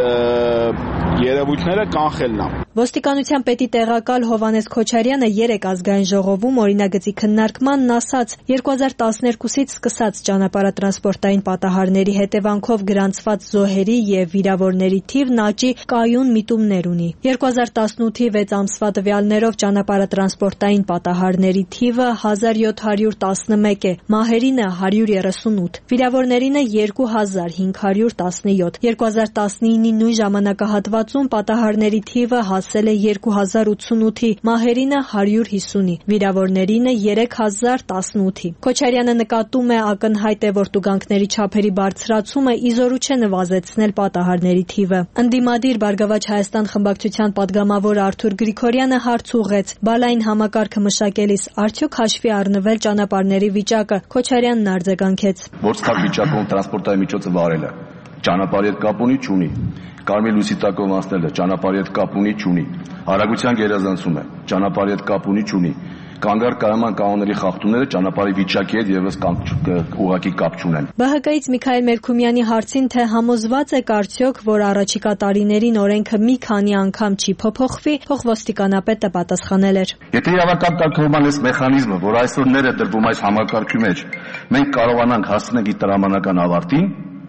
երևույթները կանխելն է։ Ոստիկանության պետի տեղակալ Հովհաննես Քոչարյանը երեկ ազգային ժողովում օրինագծի քննարկմանն ասաց, երկու հազար տասներկուսից սկսած ճանապարհատրանսպորտային պատահարների հետևանքով գրանցված զոհերի եւ վիրավորների թիվն աճի կայուն միտումներ ունի։ երկու հազար տասնութի վեց ամսվա տվյալներով ճանապարհատրանսպորտային պատահարների թիվը հազար յոթ հարյուր տասնմեկ է, մահերինը հարյուր երեսունութ, վիրավորներինը երկու հազար հինգ հարյուր տասնյոթ։ երկու հազար տասնինի նույն ժամանակահատվածում պատահարների թիվը հասել է երկու հազար ութսունութի, մահերինը հարյուր հիսունի, վիրավորներինը երեք հազար տասնութի։ Քոչարյանը նկատում է ակնհայտ է, որ տուգանքների չափերի բարձրացումը իզորու չէ նվազեցնել պատահարների թիվը։ Ընդդիմադիր Բարգավաճ Հայաստան խմբակցության падգամավոր Արթուր Գրիգորյանը հարց ուղղեց. բալային համակարգը մշակելիս արդյոք հաշվի առնվել ճանապարհների վիճակը։ Քոչարյանն արձագանքեց. Որ ցավ վիճակում տրանսպորտային միջոցը վարելը ճանապարհի հետ կապ ունի, չունի։ Կարմիր լույսի տակով անցնելը ճանապարհի հետ կապ ունի, չունի։ Արագության գերազանցումը ճանապարհի հետ կապ ունի, չունի։ Կանգար կայման կանոնների խախտումները ճանապարհի վիճակի հետ եւս ուղղակի կապ չունեն։ Բ Հ Կից Միքայել Մերքումյանի հարցին, թե համոզված եք արդյոք, որ առաջիկա տարիներին օրենքը մի քանի անգամ չի փոփոխվի, փոխոստիկանապետը պատասխանել էր. Եթե իրավական կարգավորման այս մեխանիզմը, որ այսօր ներ է դրվում այս համակարգի մեջ, մենք կարողանանք հասնել իր տրամանական ավարտին,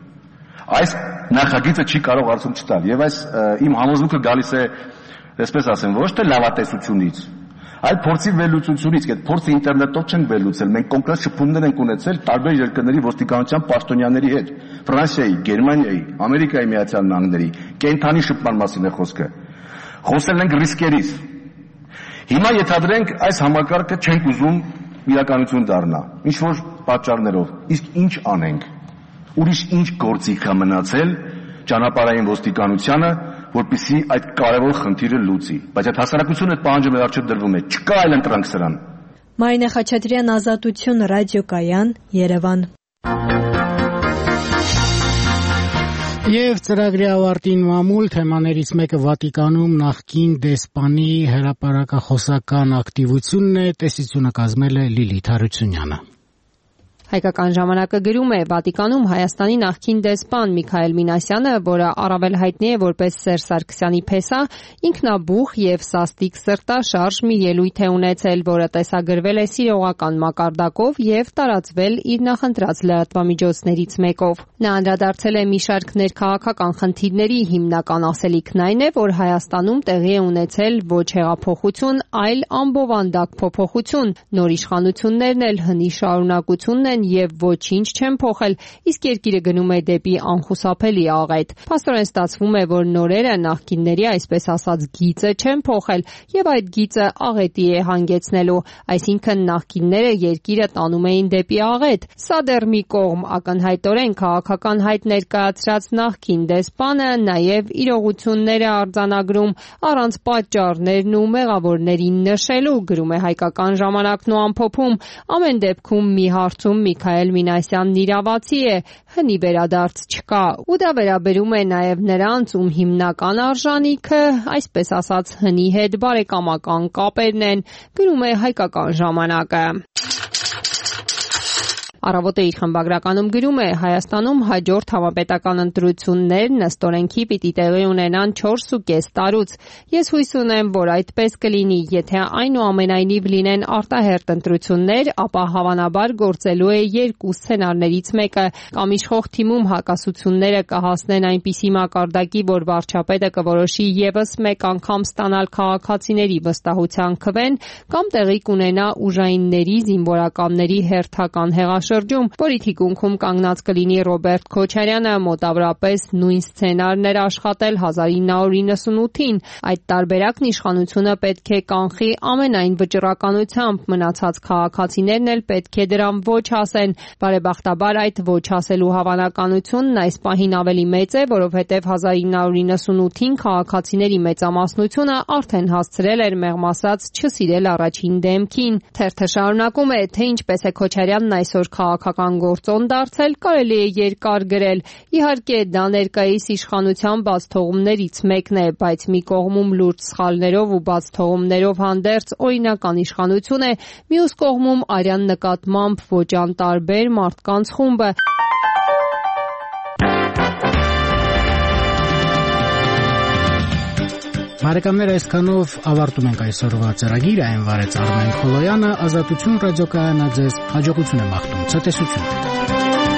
այս նախագիծը չի կարող արդյունք չտալ։ Եվ այս իմ համոզմունքը գալիս է, այսպես ասեմ, ոչ թե լավատեսությունից, այլ փորձի վերլուծությունից, այդ փորձը ինտերնետով չեն վերլուծել, մենք կոնկրետ շփումներ ենք ունեցել տարբեր երկրների ոստիկանության պաշտոնյաների հետ, Ֆրանսիայի, Գերմանիայի, Ամերիկայի Միացյալ Նահանգների, կենթանի շփման մասին է խոսքը։ Խոսել ենք ռիսկերից։ Հիմա ենթադրենք այս համակարգը չենք ուզում իրականություն դառնա, ինչ որ պատճառներով, իսկ ինչ անենք։ Ուրիշ ինչ գործիք է մնացել ճանապարհային ոստիկանությանը, որպեսզի այդ կարևոր խնդիրը լուծի։ Բայց այդ հասարակությունը այդ պահանջը մեր առջև դրվում է, չկա այլ ընտրանք սրան։ Մարինե Խաչատրյան, Ազատություն, Ռադիոկայան, Երևան։ Եվ ծրագրի ավարտին մամուլ թեմաներից մեկը Վատիկանում նախկին դեսպանի հրապարակախոսական ակտիվությունն է, տեսությունը կազմել է Լիլիթ Հարությունյանը։ Հայկական ժամանակը գրում է Վատիկանում Հայաստանի նախկին դեսպան Միքայել Մինասյանը, որը առավել հայտնի է որպես Սերժ Սարգսյանի փեսա, ինքնաբուխ եւ սաստիկ սրտաշարժ մի ելույթ է ունեցել, որը տեսագրվել է սիրողական մակարդակով եւ տարածվել իր նախընտրած լրատվամիջոցներից մեկով։ Նա անդրադարձել է մի շարք ներքաղաքական խնդիրների, հիմնական ասելիքն այն է, որ Հայաստանում տեղի է ունեցել ոչ հեղափոխություն, այլ ամբովանդակ փոփոխություն, նոր իշխանություններն էլ հնի շարունակությունն են եւ ոչինչ չեն փոխել, իսկ երկիրը գնում է դեպի անխուսափելի աղետ։ Փաստորեն ստացվում է, որ նորերը նախկինների այսպես ասած գիծը չեն փոխել եւ այդ գիծը աղետի է հանգեցնելու, այսինքն նախկինները երկիրը տանում էին դեպի աղետ։ Սա դեռ մի կողմ, ակնհայտորեն քաղաքական հայտ ներկայացրած նախկին դեսպանը նաեւ իրողությունները արձանագրում առանց պատճառներն ու մեղավորներին նշելու, գրում է Հայկական ժամանակն ու ամփոփում։ Ամեն դեպքում մի հարցում Միքայել Մինասյանն իրավացի է, հնի վերադարձ չկա, ու դա վերաբերում է նաև նրանց, ում հիմնական արժանիքը, այսպես ասած, հնի հետ բարեկամական կապերն են, գրում է Հայկական ժամանակը։ Առավոտը իր խմբագրականում գրում է. Հայաստանում հաջորդ համապետական ընտրություններն նստորենքի պիտի տեղի ունենան չորս ու կես տարուց։ Ես հույս ունեմ, որ այդպես կլինի, եթե այնուամենայնիվ լինեն արտահերթ ընտրություններ, ապա հավանաբար գործելու է երկու սցենարներից մեկը, կամ իշխող թիմում հակասությունները կհասնեն այնպիսի մակարդակի, որ վարչապետը կորոշի եւս մեկ անգամ ստանալ քաղաքացիների վստահության քվեն, կամ տեղի կունենա ուժայինների, զինվորականների հերթական հեղաշրջում, շրջում, որի թիկունքում կանգնած կլինի Ռոբերտ Քոչարյանը, մոտավորապես նույն սցենարն էր աշխատել հազար ինը հարյուր իննսունութին։ Այդ տարբերակն իշխանությունը պետք է կանխի ամենայն վճռականությամբ, մնացած քաղաքացիներն էլ պետք է դրան ոչ ասեն։ Բարեբախտաբար այդ ոչ ասելու հավանականությունն այս պահին ավելի մեծ է, որովհետև հազար ինը հարյուր իննսունութին քաղաքացիների մեծամասնությունը արդեն հասցրել էր մեղմ ասած չսիրել առաջին դեմքին։ Թերթը շարունակում է, թե ինչպես է Քոչարյանն այսօր քաղաքական գործոն դարձել, կարելի է երկար գրել։ Իհարկե, դա ներկայիս իշխանության բացթողումներից մեկն է, բայց մի կողմում լուրջ սխալներով ու բացթողումներով հանդերձ օրինական իշխանություն է, մյուս կողմում արյան նկատմամբ ոչ անտարբեր մարդկանց խումբը։ Բարեկամներ, այսքանով ավարտում ենք այսօրվա ծրագիրը, այն վարեց Արմեն Խոլոյանը, Ազատություն ռադիոկայանը ձեզ հաջողություն է մաղթում, ցտեսություն։